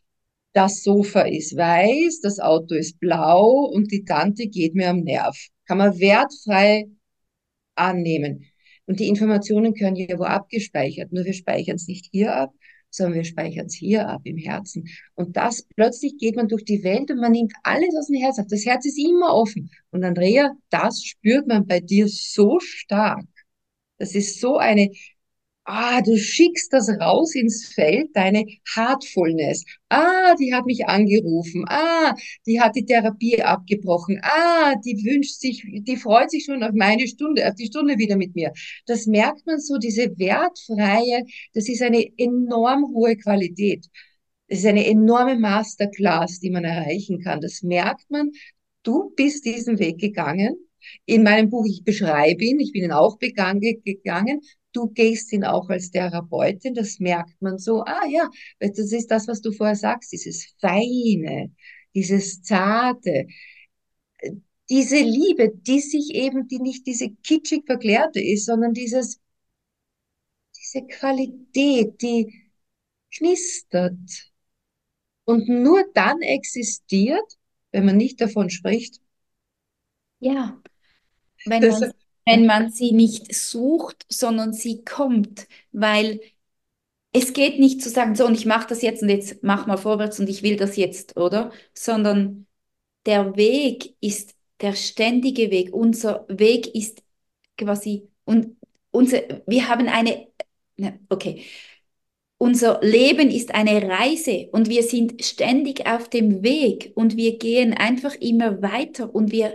Das Sofa ist weiß, das Auto ist blau und die Tante geht mir am Nerv. Kann man wertfrei annehmen. Und die Informationen können ja wo abgespeichert. Nur wir speichern es nicht hier ab, sondern wir speichern es hier ab im Herzen. Und das plötzlich geht man durch die Welt und man nimmt alles aus dem Herz auf. Das Herz ist immer offen. Und Andrea, das spürt man bei dir so stark. Das ist so eine, ah, du schickst das raus ins Feld, deine Heartfulness. Ah, die hat mich angerufen. Ah, die hat die Therapie abgebrochen. Ah, die wünscht sich, die freut sich schon auf meine Stunde, auf die Stunde wieder mit mir. Das merkt man so, diese wertfreie, das ist eine enorm hohe Qualität. Das ist eine enorme Masterclass, die man erreichen kann. Das merkt man. Du bist diesen Weg gegangen. In meinem Buch, ich beschreibe ihn, ich bin ihn auch begangen, gegangen. Du gehst ihn auch als Therapeutin, das merkt man so. Ah ja, das ist das, was du vorher sagst, dieses Feine, dieses Zarte, diese Liebe, die sich eben, die nicht diese kitschig verklärte ist, sondern dieses, diese Qualität, die knistert und nur dann existiert, wenn man nicht davon spricht. Ja, wenn Das, man, wenn man sie nicht sucht, sondern sie kommt, weil es geht nicht zu sagen, so und ich mache das jetzt und jetzt mach mal vorwärts und ich will das jetzt, oder? Sondern der Weg ist der ständige Weg. Unser Weg ist quasi und unser, wir haben eine, ne, okay, unser Leben ist eine Reise und wir sind ständig auf dem Weg und wir gehen einfach immer weiter und wir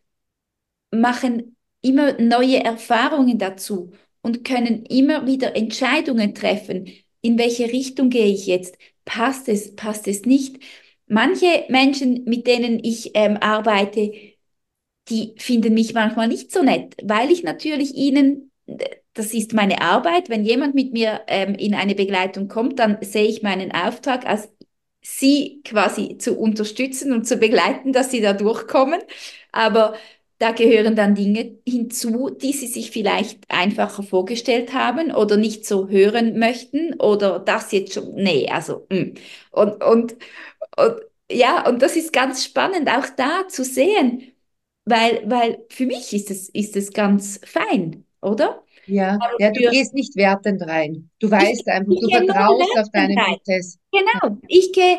machen immer neue Erfahrungen dazu und können immer wieder Entscheidungen treffen. In welche Richtung gehe ich jetzt? Passt es, passt es nicht? Manche Menschen, mit denen ich ähm, arbeite, die finden mich manchmal nicht so nett, weil ich natürlich ihnen, das ist meine Arbeit, wenn jemand mit mir ähm, in eine Begleitung kommt, dann sehe ich meinen Auftrag als sie quasi zu unterstützen und zu begleiten, dass sie da durchkommen. Aber da gehören dann Dinge hinzu, die sie sich vielleicht einfacher vorgestellt haben oder nicht so hören möchten oder das jetzt schon, nee, also, mm. und, und, und ja, und das ist ganz spannend, auch da zu sehen, weil, weil für mich ist es, ist es ganz fein, oder? ja, Aber ja, du für, gehst nicht wertend rein. Du ich, weißt einfach, ich du gehe null vertraust auf wertend deinen rein. Prozess. Genau. Ich gehe,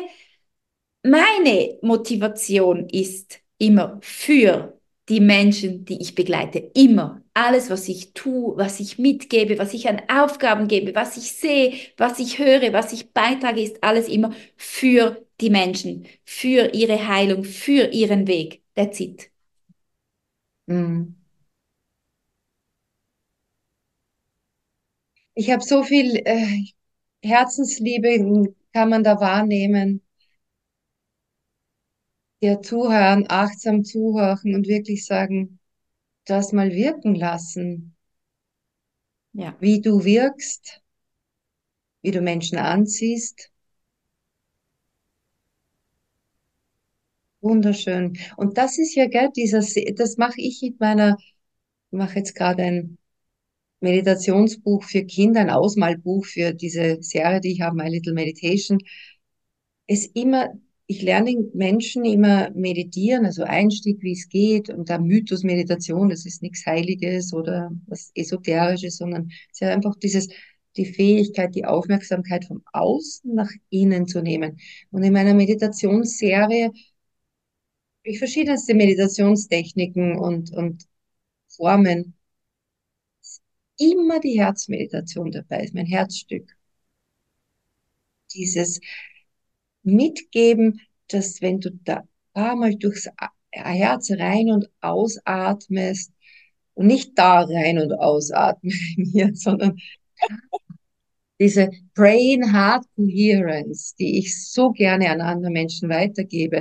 meine Motivation ist immer für die Menschen, die ich begleite. Immer. Alles, was ich tue, was ich mitgebe, was ich an Aufgaben gebe, was ich sehe, was ich höre, was ich beitrage, ist alles immer für die Menschen, für ihre Heilung, für ihren Weg. That's it. Mhm. Ich habe so viel äh, Herzensliebe, kann man da wahrnehmen, dir zuhören, achtsam zuhören und wirklich sagen, das mal wirken lassen, Ja. wie du wirkst, wie du Menschen anziehst. Wunderschön. Und das ist ja, gell, dieser, Se- das mache ich mit meiner, ich mache jetzt gerade ein Meditationsbuch für Kinder, ein Ausmalbuch für diese Serie, die ich habe, My Little Meditation. Es immer, ich lerne den Menschen immer meditieren, also Einstieg, wie es geht, und der Mythos Meditation, das ist nichts Heiliges oder was Esoterisches, sondern es ist ja einfach dieses, die Fähigkeit, die Aufmerksamkeit vom Außen nach innen zu nehmen. Und in meiner Meditationsserie habe ich verschiedenste Meditationstechniken und, und Formen. Immer die Herzmeditation dabei ist, mein Herzstück. Dieses Mitgeben, dass wenn du da ein paar Mal durchs A- Herz rein und ausatmest und nicht da rein und ausatmen hier, sondern diese Brain-Heart Coherence, die ich so gerne an andere Menschen weitergebe.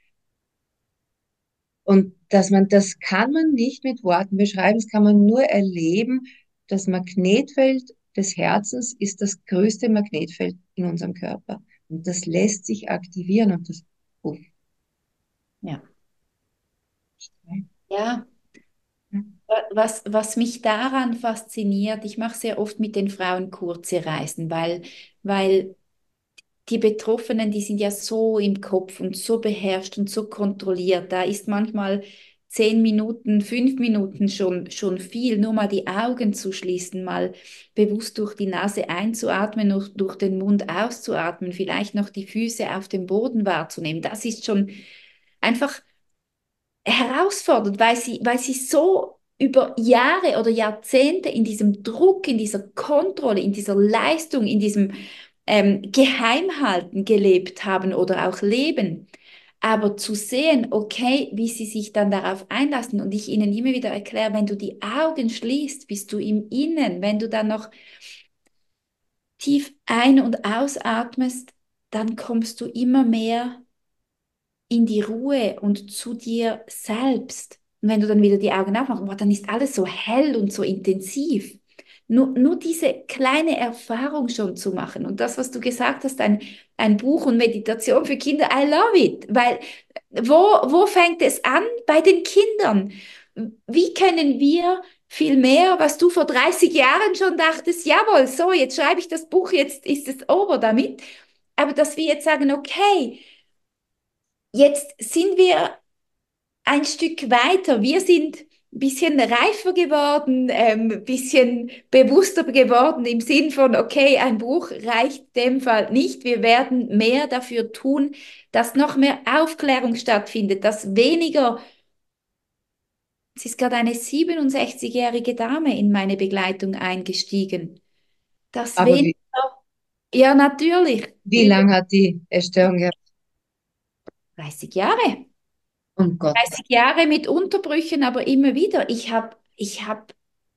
Und dass man, das kann man nicht mit Worten beschreiben, das kann man nur erleben. Das Magnetfeld des Herzens ist das größte Magnetfeld in unserem Körper. Und das lässt sich aktivieren und das, uff, Ja. Ja, was, was mich daran fasziniert, ich mache sehr oft mit den Frauen kurze Reisen, weil, weil die Betroffenen, die sind ja so im Kopf und so beherrscht und so kontrolliert. Da ist manchmal zehn Minuten, fünf Minuten schon, schon viel, nur mal die Augen zu schließen, mal bewusst durch die Nase einzuatmen, durch, durch den Mund auszuatmen, vielleicht noch die Füße auf dem Boden wahrzunehmen. Das ist schon einfach herausfordernd, weil sie, weil sie so über Jahre oder Jahrzehnte in diesem Druck, in dieser Kontrolle, in dieser Leistung, in diesem ähm, Geheimhalten gelebt haben oder auch leben. Aber zu sehen, okay, wie sie sich dann darauf einlassen und ich ihnen immer wieder erkläre, wenn du die Augen schließt, bist du im Innen, wenn du dann noch tief ein- und ausatmest, dann kommst du immer mehr in die Ruhe und zu dir selbst. Und wenn du dann wieder die Augen aufmachst, boah, dann ist alles so hell und so intensiv. Nur, nur diese kleine Erfahrung schon zu machen und das, was du gesagt hast, ein, ein Buch und Meditation für Kinder, I love it. Weil wo, wo fängt es an? Bei den Kindern. Wie können wir viel mehr, was du vor dreißig Jahren schon dachtest, jawohl, so, jetzt schreibe ich das Buch, jetzt ist es over damit. Aber dass wir jetzt sagen, okay, jetzt sind wir ein Stück weiter. Wir sind ein bisschen reifer geworden, ähm, ein bisschen bewusster geworden im Sinn von, okay, ein Buch reicht in dem Fall nicht. Wir werden mehr dafür tun, dass noch mehr Aufklärung stattfindet, dass weniger, es ist gerade eine siebenundsechzigjährige Dame in meine Begleitung eingestiegen, dass Aber weniger, wie, ja natürlich, wie über lange hat die Essstörung gehabt? dreißig Jahre. Um Gott. dreißig Jahre mit Unterbrüchen, aber immer wieder. Ich habe, ich habe,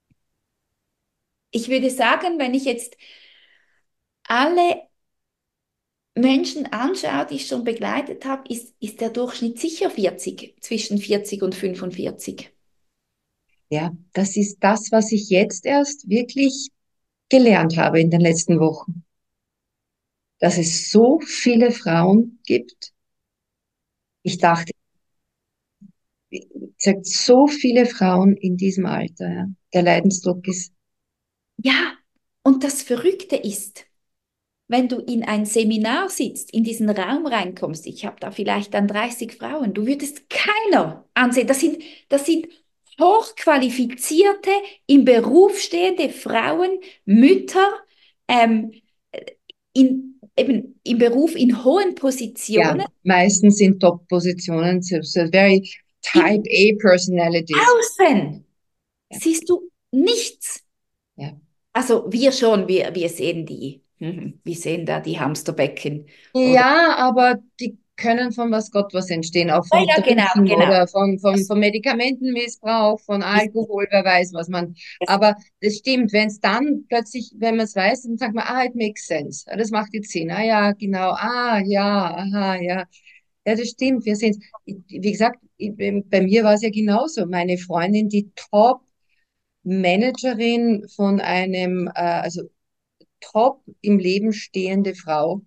ich würde sagen, wenn ich jetzt alle Menschen anschaue, die ich schon begleitet habe, ist, ist der Durchschnitt sicher vierzig, zwischen vierzig und fünfundvierzig. Ja, das ist das, was ich jetzt erst wirklich gelernt habe in den letzten Wochen. Dass es so viele Frauen gibt. Ich dachte, wie gesagt, so viele Frauen in diesem Alter. Ja. Der Leidensdruck ist, Ja, und das Verrückte ist, wenn du in ein Seminar sitzt, in diesen Raum reinkommst, ich habe da vielleicht dann dreißig Frauen, du würdest keiner ansehen. Das sind, das sind hochqualifizierte, im Beruf stehende Frauen, Mütter, ähm, in, eben im Beruf in hohen ja, Positionen, meistens in Top-Positionen, so, so very im Type A Personalities. Außen Ja, siehst du nichts. ja. Also wir schon, wir, wir sehen die, mhm, wir sehen da die Hamsterbecken oder, Ja, aber die können von was Gott was entstehen, auch ja, vom ja, genau, Trinken genau. oder von, von, Das von Medikamentenmissbrauch, von ist, Alkohol, wer weiß was man. das, Aber das stimmt, wenn es dann plötzlich, wenn man es weiß, dann sagt man, ah, it makes sense. Ah, das macht jetzt Sinn. Ah ja, genau. Ah ja, aha, ja. Ja, das stimmt. Wir sind, wie gesagt, ich, bei mir war es ja genauso. Meine Freundin, die Top-Managerin von einem, äh, also top im Leben stehende Frau.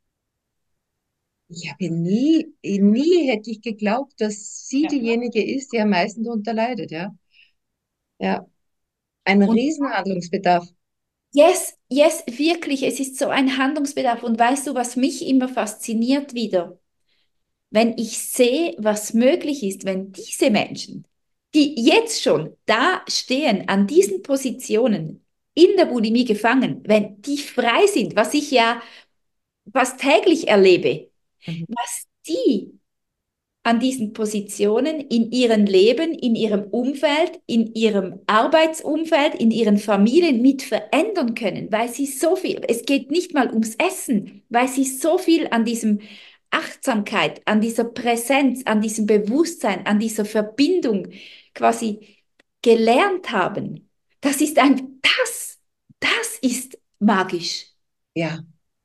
Ich habe nie, nie hätte ich geglaubt, dass sie ja. diejenige ist, die am meisten darunter leidet, ja. Ja, ein Und Riesenhandlungsbedarf. yes, yes, wirklich, es ist so ein Handlungsbedarf. Und weißt du, was mich immer fasziniert wieder? Wenn ich sehe, was möglich ist, wenn diese Menschen, die jetzt schon da stehen, an diesen Positionen, in der Bulimie gefangen, wenn die frei sind, was ich ja fast täglich erlebe, Mhm. was die an diesen Positionen in ihrem Leben, in ihrem Umfeld, in ihrem Arbeitsumfeld, in ihren Familien mit verändern können, weil sie so viel, es geht nicht mal ums Essen, weil sie so viel an diesem Achtsamkeit, an dieser Präsenz, an diesem Bewusstsein, an dieser Verbindung quasi gelernt haben. Das ist ein, das, das ist magisch. Ja,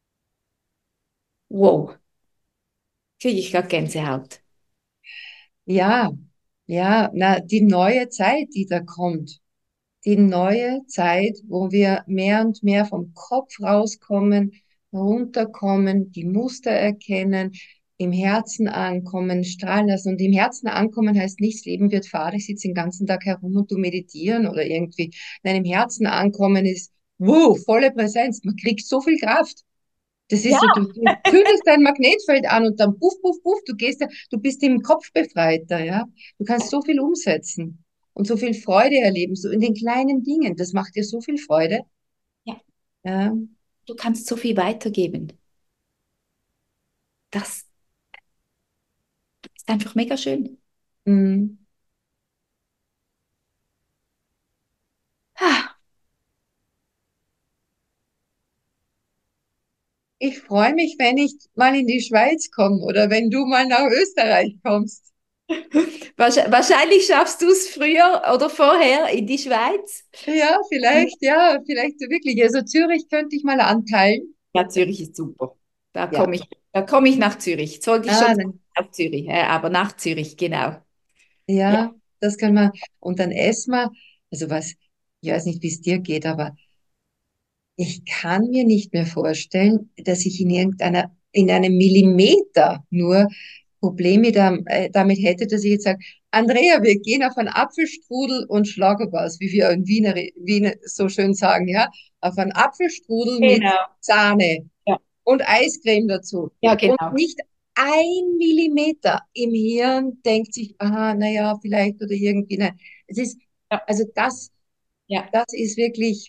Wow, kriege ich gerade Gänsehaut. ja, ja, na, die neue Zeit, die da kommt, die neue Zeit, wo wir mehr und mehr vom Kopf rauskommen, runterkommen, die Muster erkennen, im Herzen ankommen, strahlen lassen. Und im Herzen ankommen heißt nicht, das Leben wird fad, ich sitze den ganzen Tag herum und du meditieren oder irgendwie. Nein, im Herzen ankommen ist, wow, volle Präsenz. Man kriegt so viel Kraft. Das Ja, ist so, du, du zündest dein Magnetfeld an und dann puff, puff, puff, du gehst, da- du bist im Kopf befreiter, ja. Du kannst so viel umsetzen und so viel Freude erleben, so in den kleinen Dingen. Das macht dir so viel Freude, ja, ja. du kannst so viel weitergeben. Das ist einfach mega schön. Mm. Ah, Ich freue mich, wenn ich mal in die Schweiz komme oder wenn du mal nach Österreich kommst. wahrsch- wahrscheinlich schaffst du es früher oder vorher in die Schweiz. Ja, vielleicht, ja, vielleicht so wirklich. Also Zürich könnte ich mal anteilen. Ja, Zürich ist super. Da Ja. komme ich, da komme ich nach Zürich. Sollte ich schon Ah, dann, auf Zürich, äh, aber nach Zürich, genau. Ja, ja, das kann man. Und dann essen wir, also was, ich weiß nicht, wie es dir geht, aber ich kann mir nicht mehr vorstellen, dass ich in irgendeiner, in einem Millimeter nur Probleme da, äh, damit hätte, dass ich jetzt sage, Andrea, wir gehen auf einen Apfelstrudel und Schlagerbass, wie wir in Wiener, Wien so schön sagen, ja, auf einen Apfelstrudel mit genau. Sahne Ja, und Eiscreme dazu. ja, Und genau. nicht ein Millimeter im Hirn denkt sich, aha, naja, vielleicht oder irgendwie, nein. Es ist, Ja, also das, ja, das ist wirklich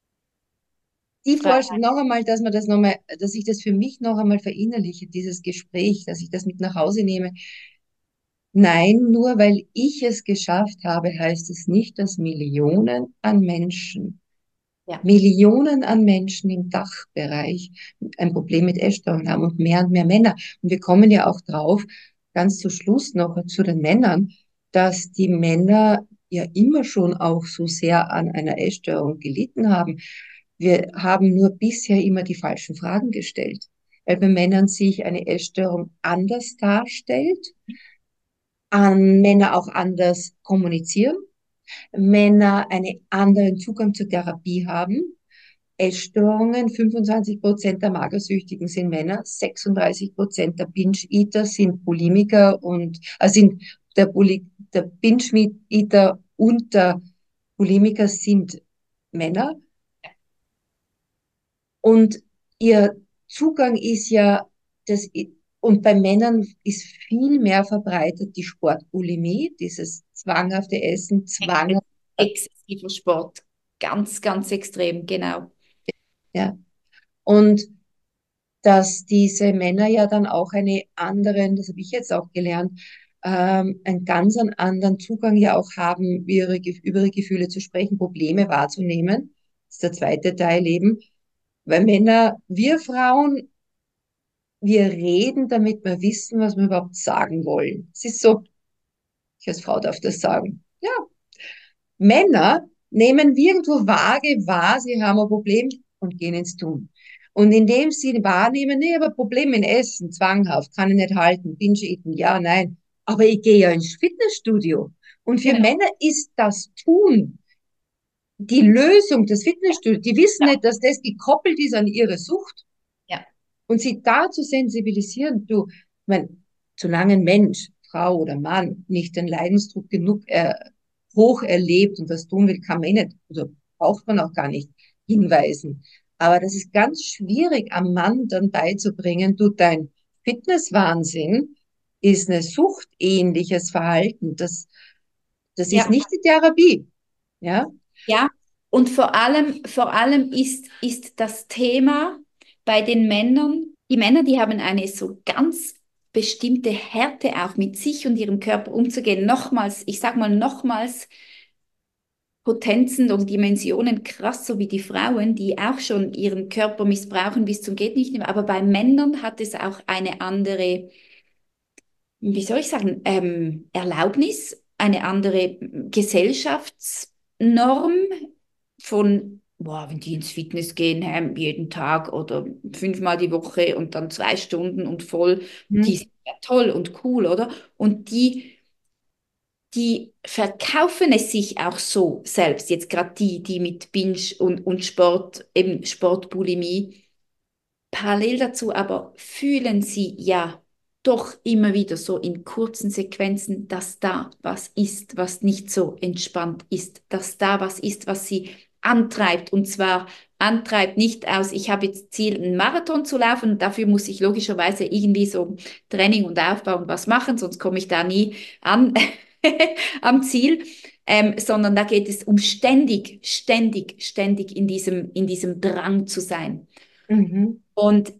die frei. Vorstellung, noch einmal, dass man das noch mal, dass ich das für mich noch einmal verinnerliche, dieses Gespräch, dass ich das mit nach Hause nehme. Nein, nur weil ich es geschafft habe, heißt es nicht, dass Millionen an Menschen, Ja, Millionen an Menschen im Dachbereich ein Problem mit Essstörungen haben und mehr und mehr Männer. Und wir kommen ja auch drauf, ganz zu Schluss noch zu den Männern, dass die Männer ja immer schon auch so sehr an einer Essstörung gelitten haben. Wir haben nur bisher immer die falschen Fragen gestellt, weil bei Männern sich eine Essstörung anders darstellt, an Männer auch anders kommunizieren, Männer einen anderen Zugang zur Therapie haben. Essstörungen, fünfundzwanzig Prozent der Magersüchtigen sind Männer, sechsunddreißig Prozent der Binge-Eater sind Bulimiker und äh, sind der, Buli, der Binge-Eater und der Bulimiker sind Männer. Und ihr Zugang ist ja, das, und bei Männern ist viel mehr verbreitet die Sportbulimie, dieses zwanghafte Essen, Ex- Zwang, exzessiver Sport. Ganz, ganz extrem, genau. ja. Und dass diese Männer ja dann auch eine anderen, das habe ich jetzt auch gelernt, ähm, einen ganz einen anderen Zugang ja auch haben, ihre, über ihre Gefühle zu sprechen, Probleme wahrzunehmen. Das ist der zweite Teil eben. Weil Männer, wir Frauen, wir reden, damit wir wissen, was wir überhaupt sagen wollen. Es ist so, ich als Frau darf das sagen. Ja, Männer nehmen irgendwo vage wahr, sie haben ein Problem und gehen ins Tun. Und indem sie wahrnehmen, nee, aber Problem mit Essen, zwanghaft, kann ich nicht halten, binge-eaten, ja, nein. Aber ich gehe ja ins Fitnessstudio. Und für Genau. Männer ist das Tun die Lösung, das Fitnessstudio. Die wissen Ja, nicht, dass das gekoppelt ist an ihre Sucht. ja, Und sie da zu sensibilisieren, du, ich mein, solange ein Mensch, Frau oder Mann, nicht den Leidensdruck genug äh, hoch erlebt und das tun will, kann man eh nicht, also braucht man auch gar nicht hinweisen. Aber das ist ganz schwierig, am Mann dann beizubringen, du, dein Fitnesswahnsinn ist eine suchtähnliches Verhalten. Das, das ist ja, nicht die Therapie. Ja? ja. Und vor allem, vor allem ist, ist das Thema bei den Männern, die Männer, die haben eine so ganz bestimmte Härte auch mit sich und ihrem Körper umzugehen. Nochmals, ich sag mal nochmals Potenzen oder Dimensionen krass, so wie die Frauen, die auch schon ihren Körper missbrauchen bis zum geht nicht mehr. Aber bei Männern hat es auch eine andere, wie soll ich sagen, ähm, Erlaubnis, eine andere Gesellschaftsnorm von, boah, wenn die ins Fitness gehen, ähm, jeden Tag oder fünfmal die Woche und dann zwei Stunden und voll, die Hm. sind ja toll und cool, oder? Und die die verkaufen es sich auch so selbst, jetzt gerade die, die mit Binge und, und Sport, eben Sportbulimie, parallel dazu aber fühlen sie ja doch immer wieder so in kurzen Sequenzen, dass da was ist, was nicht so entspannt ist, dass da was ist, was sie antreibt. Und zwar antreibt nicht aus, ich habe jetzt Ziel, einen Marathon zu laufen und dafür muss ich logischerweise irgendwie so Training und Aufbau und was machen, sonst komme ich da nie an am Ziel. Ähm, sondern da geht es um ständig, ständig, ständig in diesem, in diesem Drang zu sein. Mhm. Und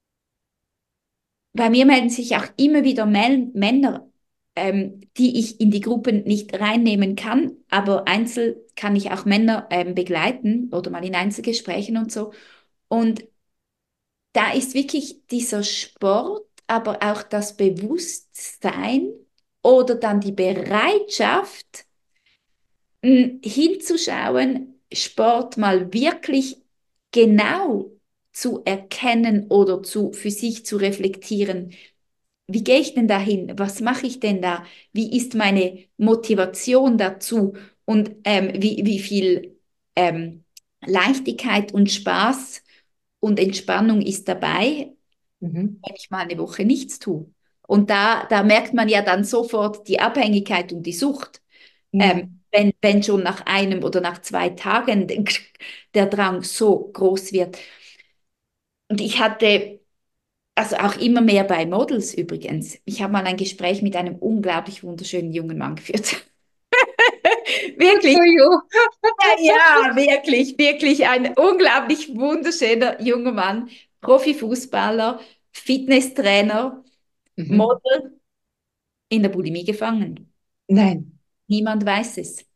bei mir melden sich auch immer wieder Mel Männer, ähm, die ich in die Gruppen nicht reinnehmen kann, aber einzeln kann ich auch Männer ähm, begleiten oder mal in Einzelgesprächen und so. Und da ist wirklich dieser Sport, aber auch das Bewusstsein oder dann die Bereitschaft, mh, hinzuschauen, Sport mal wirklich genau zu erkennen oder zu, für sich zu reflektieren. Wie gehe ich denn dahin? Was mache ich denn da? Wie ist meine Motivation dazu? Und ähm, wie, wie viel ähm, Leichtigkeit und Spaß und Entspannung ist dabei, Mhm. wenn ich mal eine Woche nichts tue? Und da, da merkt man ja dann sofort die Abhängigkeit und die Sucht. Ähm, Ja. wenn, wenn schon nach einem oder nach zwei Tagen der Drang so groß wird. Und ich hatte also auch immer mehr bei Models übrigens. Ich habe mal ein Gespräch mit einem unglaublich wunderschönen jungen Mann geführt. Wirklich, Jojo. ja, wirklich, wirklich ein unglaublich wunderschöner junger Mann, Profifußballer, Fitnesstrainer, Mhm. Model in der Bulimie gefangen. Nein. Niemand weiß es.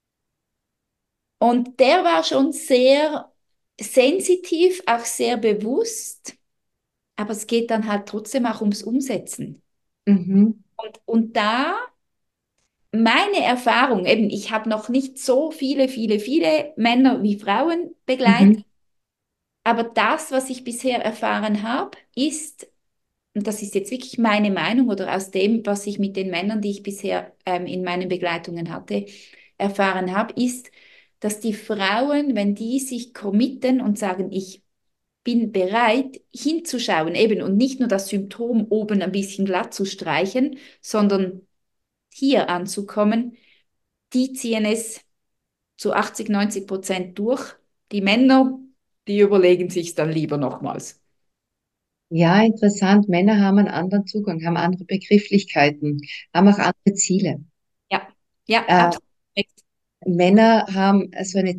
Und der war schon sehr sensitiv, auch sehr bewusst, aber es geht dann halt trotzdem auch ums Umsetzen. Mhm. Und, und da meine Erfahrung, eben, ich habe noch nicht so viele, viele, viele Männer wie Frauen begleitet, Mhm. aber das, was ich bisher erfahren habe, ist, und das ist jetzt wirklich meine Meinung oder aus dem, was ich mit den Männern, die ich bisher ähm, in meinen Begleitungen hatte, erfahren habe, ist, dass die Frauen, wenn die sich committen und sagen, ich bin bereit hinzuschauen, eben und nicht nur das Symptom oben ein bisschen glatt zu streichen, sondern hier anzukommen, die ziehen es zu achtzig, neunzig Prozent durch. Die Männer, die überlegen sich dann lieber nochmals. Ja, interessant. Männer haben einen anderen Zugang, haben andere Begrifflichkeiten, haben auch andere Ziele. Ja, ja, Äh, absolut. Männer haben so eine,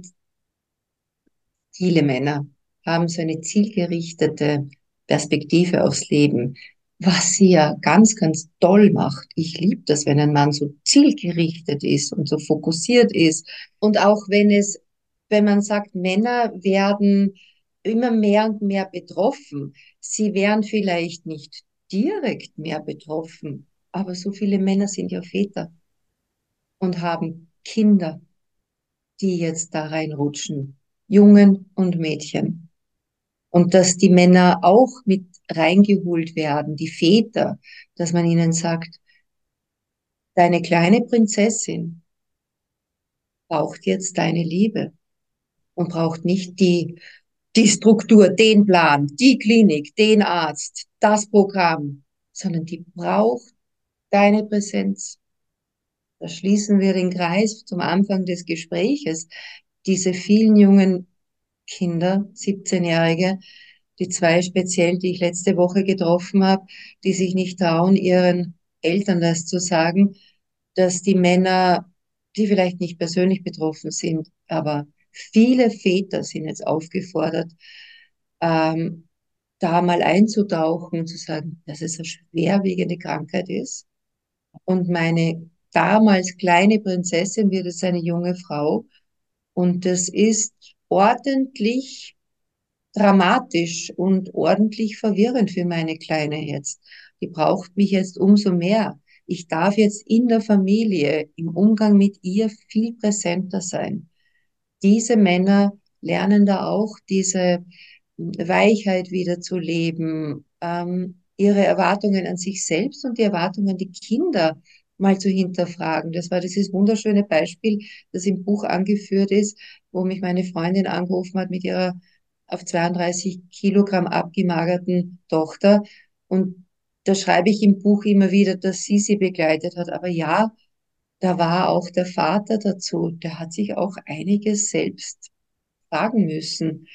viele Männer haben so eine zielgerichtete Perspektive aufs Leben, was sie ja ganz, ganz toll macht. Ich liebe das, wenn ein Mann so zielgerichtet ist und so fokussiert ist. Und auch wenn es, wenn man sagt, Männer werden immer mehr und mehr betroffen. Sie wären vielleicht nicht direkt mehr betroffen, aber so viele Männer sind ja Väter und haben Kinder, die jetzt da reinrutschen, Jungen und Mädchen. Und dass die Männer auch mit reingeholt werden, die Väter, dass man ihnen sagt, deine kleine Prinzessin braucht jetzt deine Liebe und braucht nicht die, die Struktur, den Plan, die Klinik, den Arzt, das Programm, sondern die braucht deine Präsenz. Da schließen wir den Kreis zum Anfang des Gespräches. Diese vielen jungen Kinder, siebzehn-Jährige, die zwei speziell, die ich letzte Woche getroffen habe, die sich nicht trauen, ihren Eltern das zu sagen, dass die Männer, die vielleicht nicht persönlich betroffen sind, aber viele Väter sind jetzt aufgefordert, ähm, da mal einzutauchen und zu sagen, dass es eine schwerwiegende Krankheit ist. Und meine damals kleine Prinzessin wird jetzt eine junge Frau. Und das ist ordentlich dramatisch und ordentlich verwirrend für meine Kleine jetzt. Die braucht mich jetzt umso mehr. Ich darf jetzt in der Familie, im Umgang mit ihr viel präsenter sein. Diese Männer lernen da auch diese Weichheit wieder zu leben, ähm, ihre Erwartungen an sich selbst und die Erwartungen an die Kinder mal zu hinterfragen. Das war dieses wunderschöne Beispiel, das im Buch angeführt ist, wo mich meine Freundin angerufen hat mit ihrer auf zweiunddreißig Kilogramm abgemagerten Tochter. Und da schreibe ich im Buch immer wieder, dass sie sie begleitet hat. Aber ja, da war auch der Vater dazu. Der hat sich auch einiges selbst fragen müssen,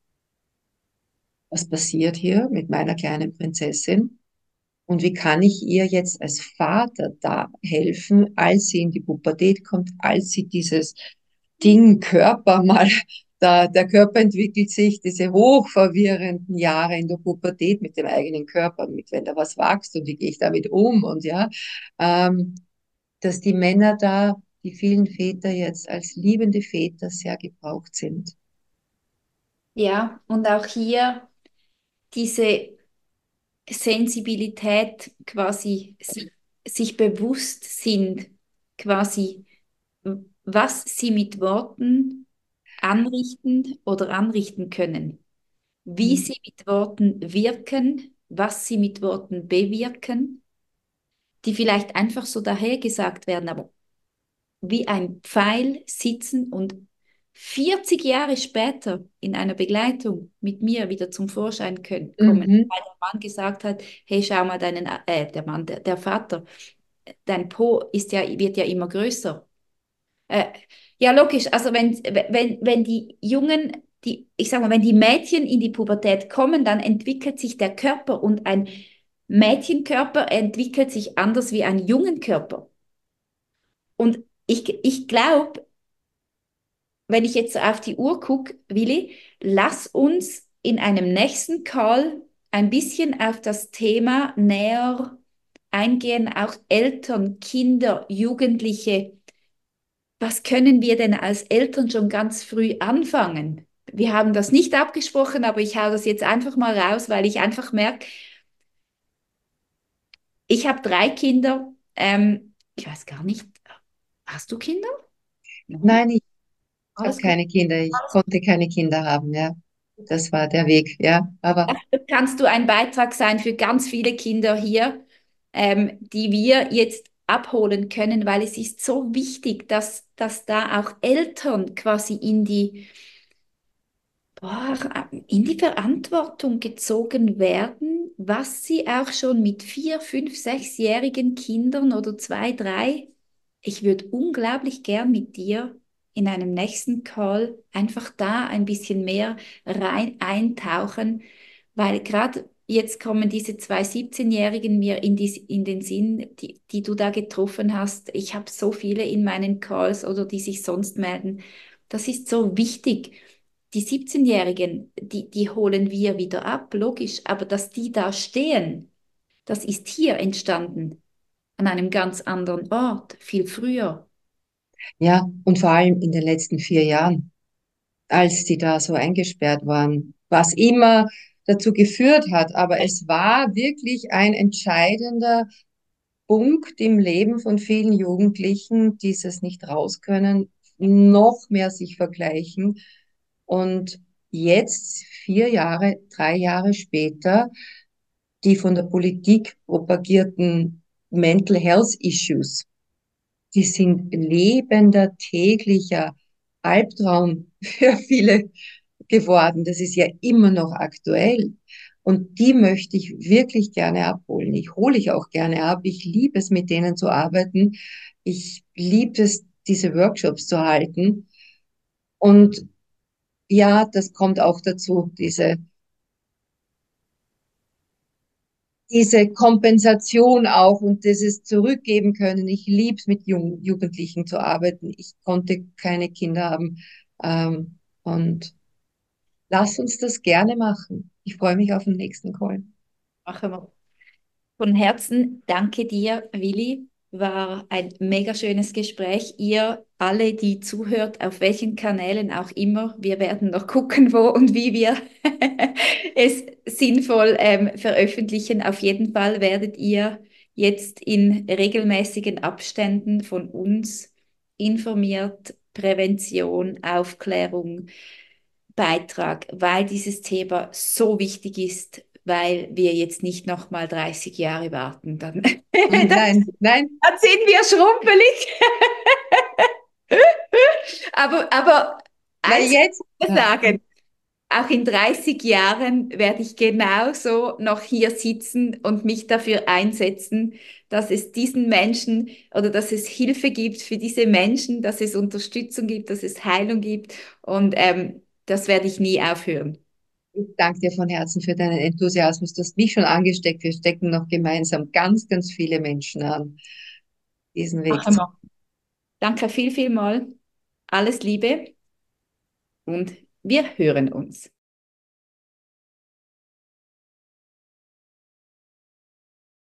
was passiert hier mit meiner kleinen Prinzessin? Und wie kann ich ihr jetzt als Vater da helfen, als sie in die Pubertät kommt, als sie dieses Ding Körper mal, da, der Körper entwickelt sich, diese hochverwirrenden Jahre in der Pubertät mit dem eigenen Körper, mit wenn da was wächst und wie gehe ich damit um und ja, ähm, dass die Männer da, die vielen Väter jetzt als liebende Väter sehr gebraucht sind. Ja, und auch hier diese Sensibilität quasi si- sich bewusst sind, quasi was sie mit Worten anrichten oder anrichten können, wie Mhm. sie mit Worten wirken, was sie mit Worten bewirken, die vielleicht einfach so dahergesagt werden, aber wie ein Pfeil sitzen und vierzig Jahre später in einer Begleitung mit mir wieder zum Vorschein können, kommen, Mhm. weil der Mann gesagt hat, hey, schau mal deinen, äh, der Mann, der, der Vater, dein Po ist ja, wird ja immer größer. Äh, ja, logisch, also wenn, wenn, wenn die Jungen, die, ich sag mal, wenn die Mädchen in die Pubertät kommen, dann entwickelt sich der Körper und ein Mädchenkörper entwickelt sich anders wie ein Jungenkörper. Und ich, ich glaube, wenn ich jetzt so auf die Uhr gucke, Willi, lass uns in einem nächsten Call ein bisschen auf das Thema näher eingehen, auch Eltern, Kinder, Jugendliche. Was können wir denn als Eltern schon ganz früh anfangen? Wir haben das nicht abgesprochen, aber ich hau das jetzt einfach mal raus, weil ich einfach merke, ich habe drei Kinder. Ähm, ich weiß gar nicht, hast du Kinder? Nein, Nein, ich habe alles gut. keine Kinder. Ich konnte keine Kinder haben, ja. Das war der Weg, ja. Aber Kannst du ein Beitrag sein für ganz viele Kinder hier, ähm, die wir jetzt abholen können, weil es ist so wichtig, dass, dass da auch Eltern quasi in die, boah, in die Verantwortung gezogen werden, was sie auch schon mit vier, fünf, sechsjährigen Kindern oder zwei, drei. Ich würde unglaublich gern mit dir in einem nächsten Call einfach da ein bisschen mehr rein eintauchen, weil gerade jetzt kommen diese zwei siebzehn-Jährigen mir in, die, in den Sinn, die, die du da getroffen hast. Ich habe so viele in meinen Calls oder die sich sonst melden. Das ist so wichtig. Die siebzehn-Jährigen, die, die holen wir wieder ab, logisch, aber dass die da stehen, das ist hier entstanden, an einem ganz anderen Ort, viel früher. ja, und vor allem in den letzten vier Jahren, als die da so eingesperrt waren, was immer dazu geführt hat, aber es war wirklich ein entscheidender Punkt im Leben von vielen Jugendlichen, dieses nicht raus können, noch mehr sich vergleichen. Und jetzt, vier Jahre, drei Jahre später, die von der Politik propagierten Mental Health Issues, die sind lebender, täglicher Albtraum für viele geworden. Das ist ja immer noch aktuell. Und die möchte ich wirklich gerne abholen. Ich hole ich auch gerne ab. Ich liebe es, mit denen zu arbeiten. Ich liebe es, diese Workshops zu halten. Und ja, das kommt auch dazu, diese diese Kompensation auch und dieses Zurückgeben können. Ich liebe es, mit jungen Jugendlichen zu arbeiten. Ich konnte keine Kinder haben. Ähm, und lass uns das gerne machen. Ich freue mich auf den nächsten Call. Machen wir. Von Herzen danke dir, Willi. War ein mega schönes Gespräch. Ihr alle, die zuhört, auf welchen Kanälen auch immer, wir werden noch gucken, wo und wie wir es sinnvoll ähm, veröffentlichen. Auf jeden Fall werdet ihr jetzt in regelmäßigen Abständen von uns informiert, Prävention, Aufklärung, Beitrag, weil dieses Thema so wichtig ist, weil wir jetzt nicht noch mal dreißig Jahre warten. Dann, dann, Nein, nein, dann sind wir schrumpelig. Aber, aber na eins jetzt. kann ich Ja. sagen, auch in dreißig Jahren werde ich genauso noch hier sitzen und mich dafür einsetzen, dass es diesen Menschen oder dass es Hilfe gibt für diese Menschen, dass es Unterstützung gibt, dass es Heilung gibt. Und ähm, Das werde ich nie aufhören. Ich danke dir von Herzen für deinen Enthusiasmus. Du hast mich schon angesteckt. Wir stecken noch gemeinsam ganz, ganz viele Menschen an, diesen Weg Machen zu. wir. Danke viel, viel mal. Alles Liebe und wir hören uns.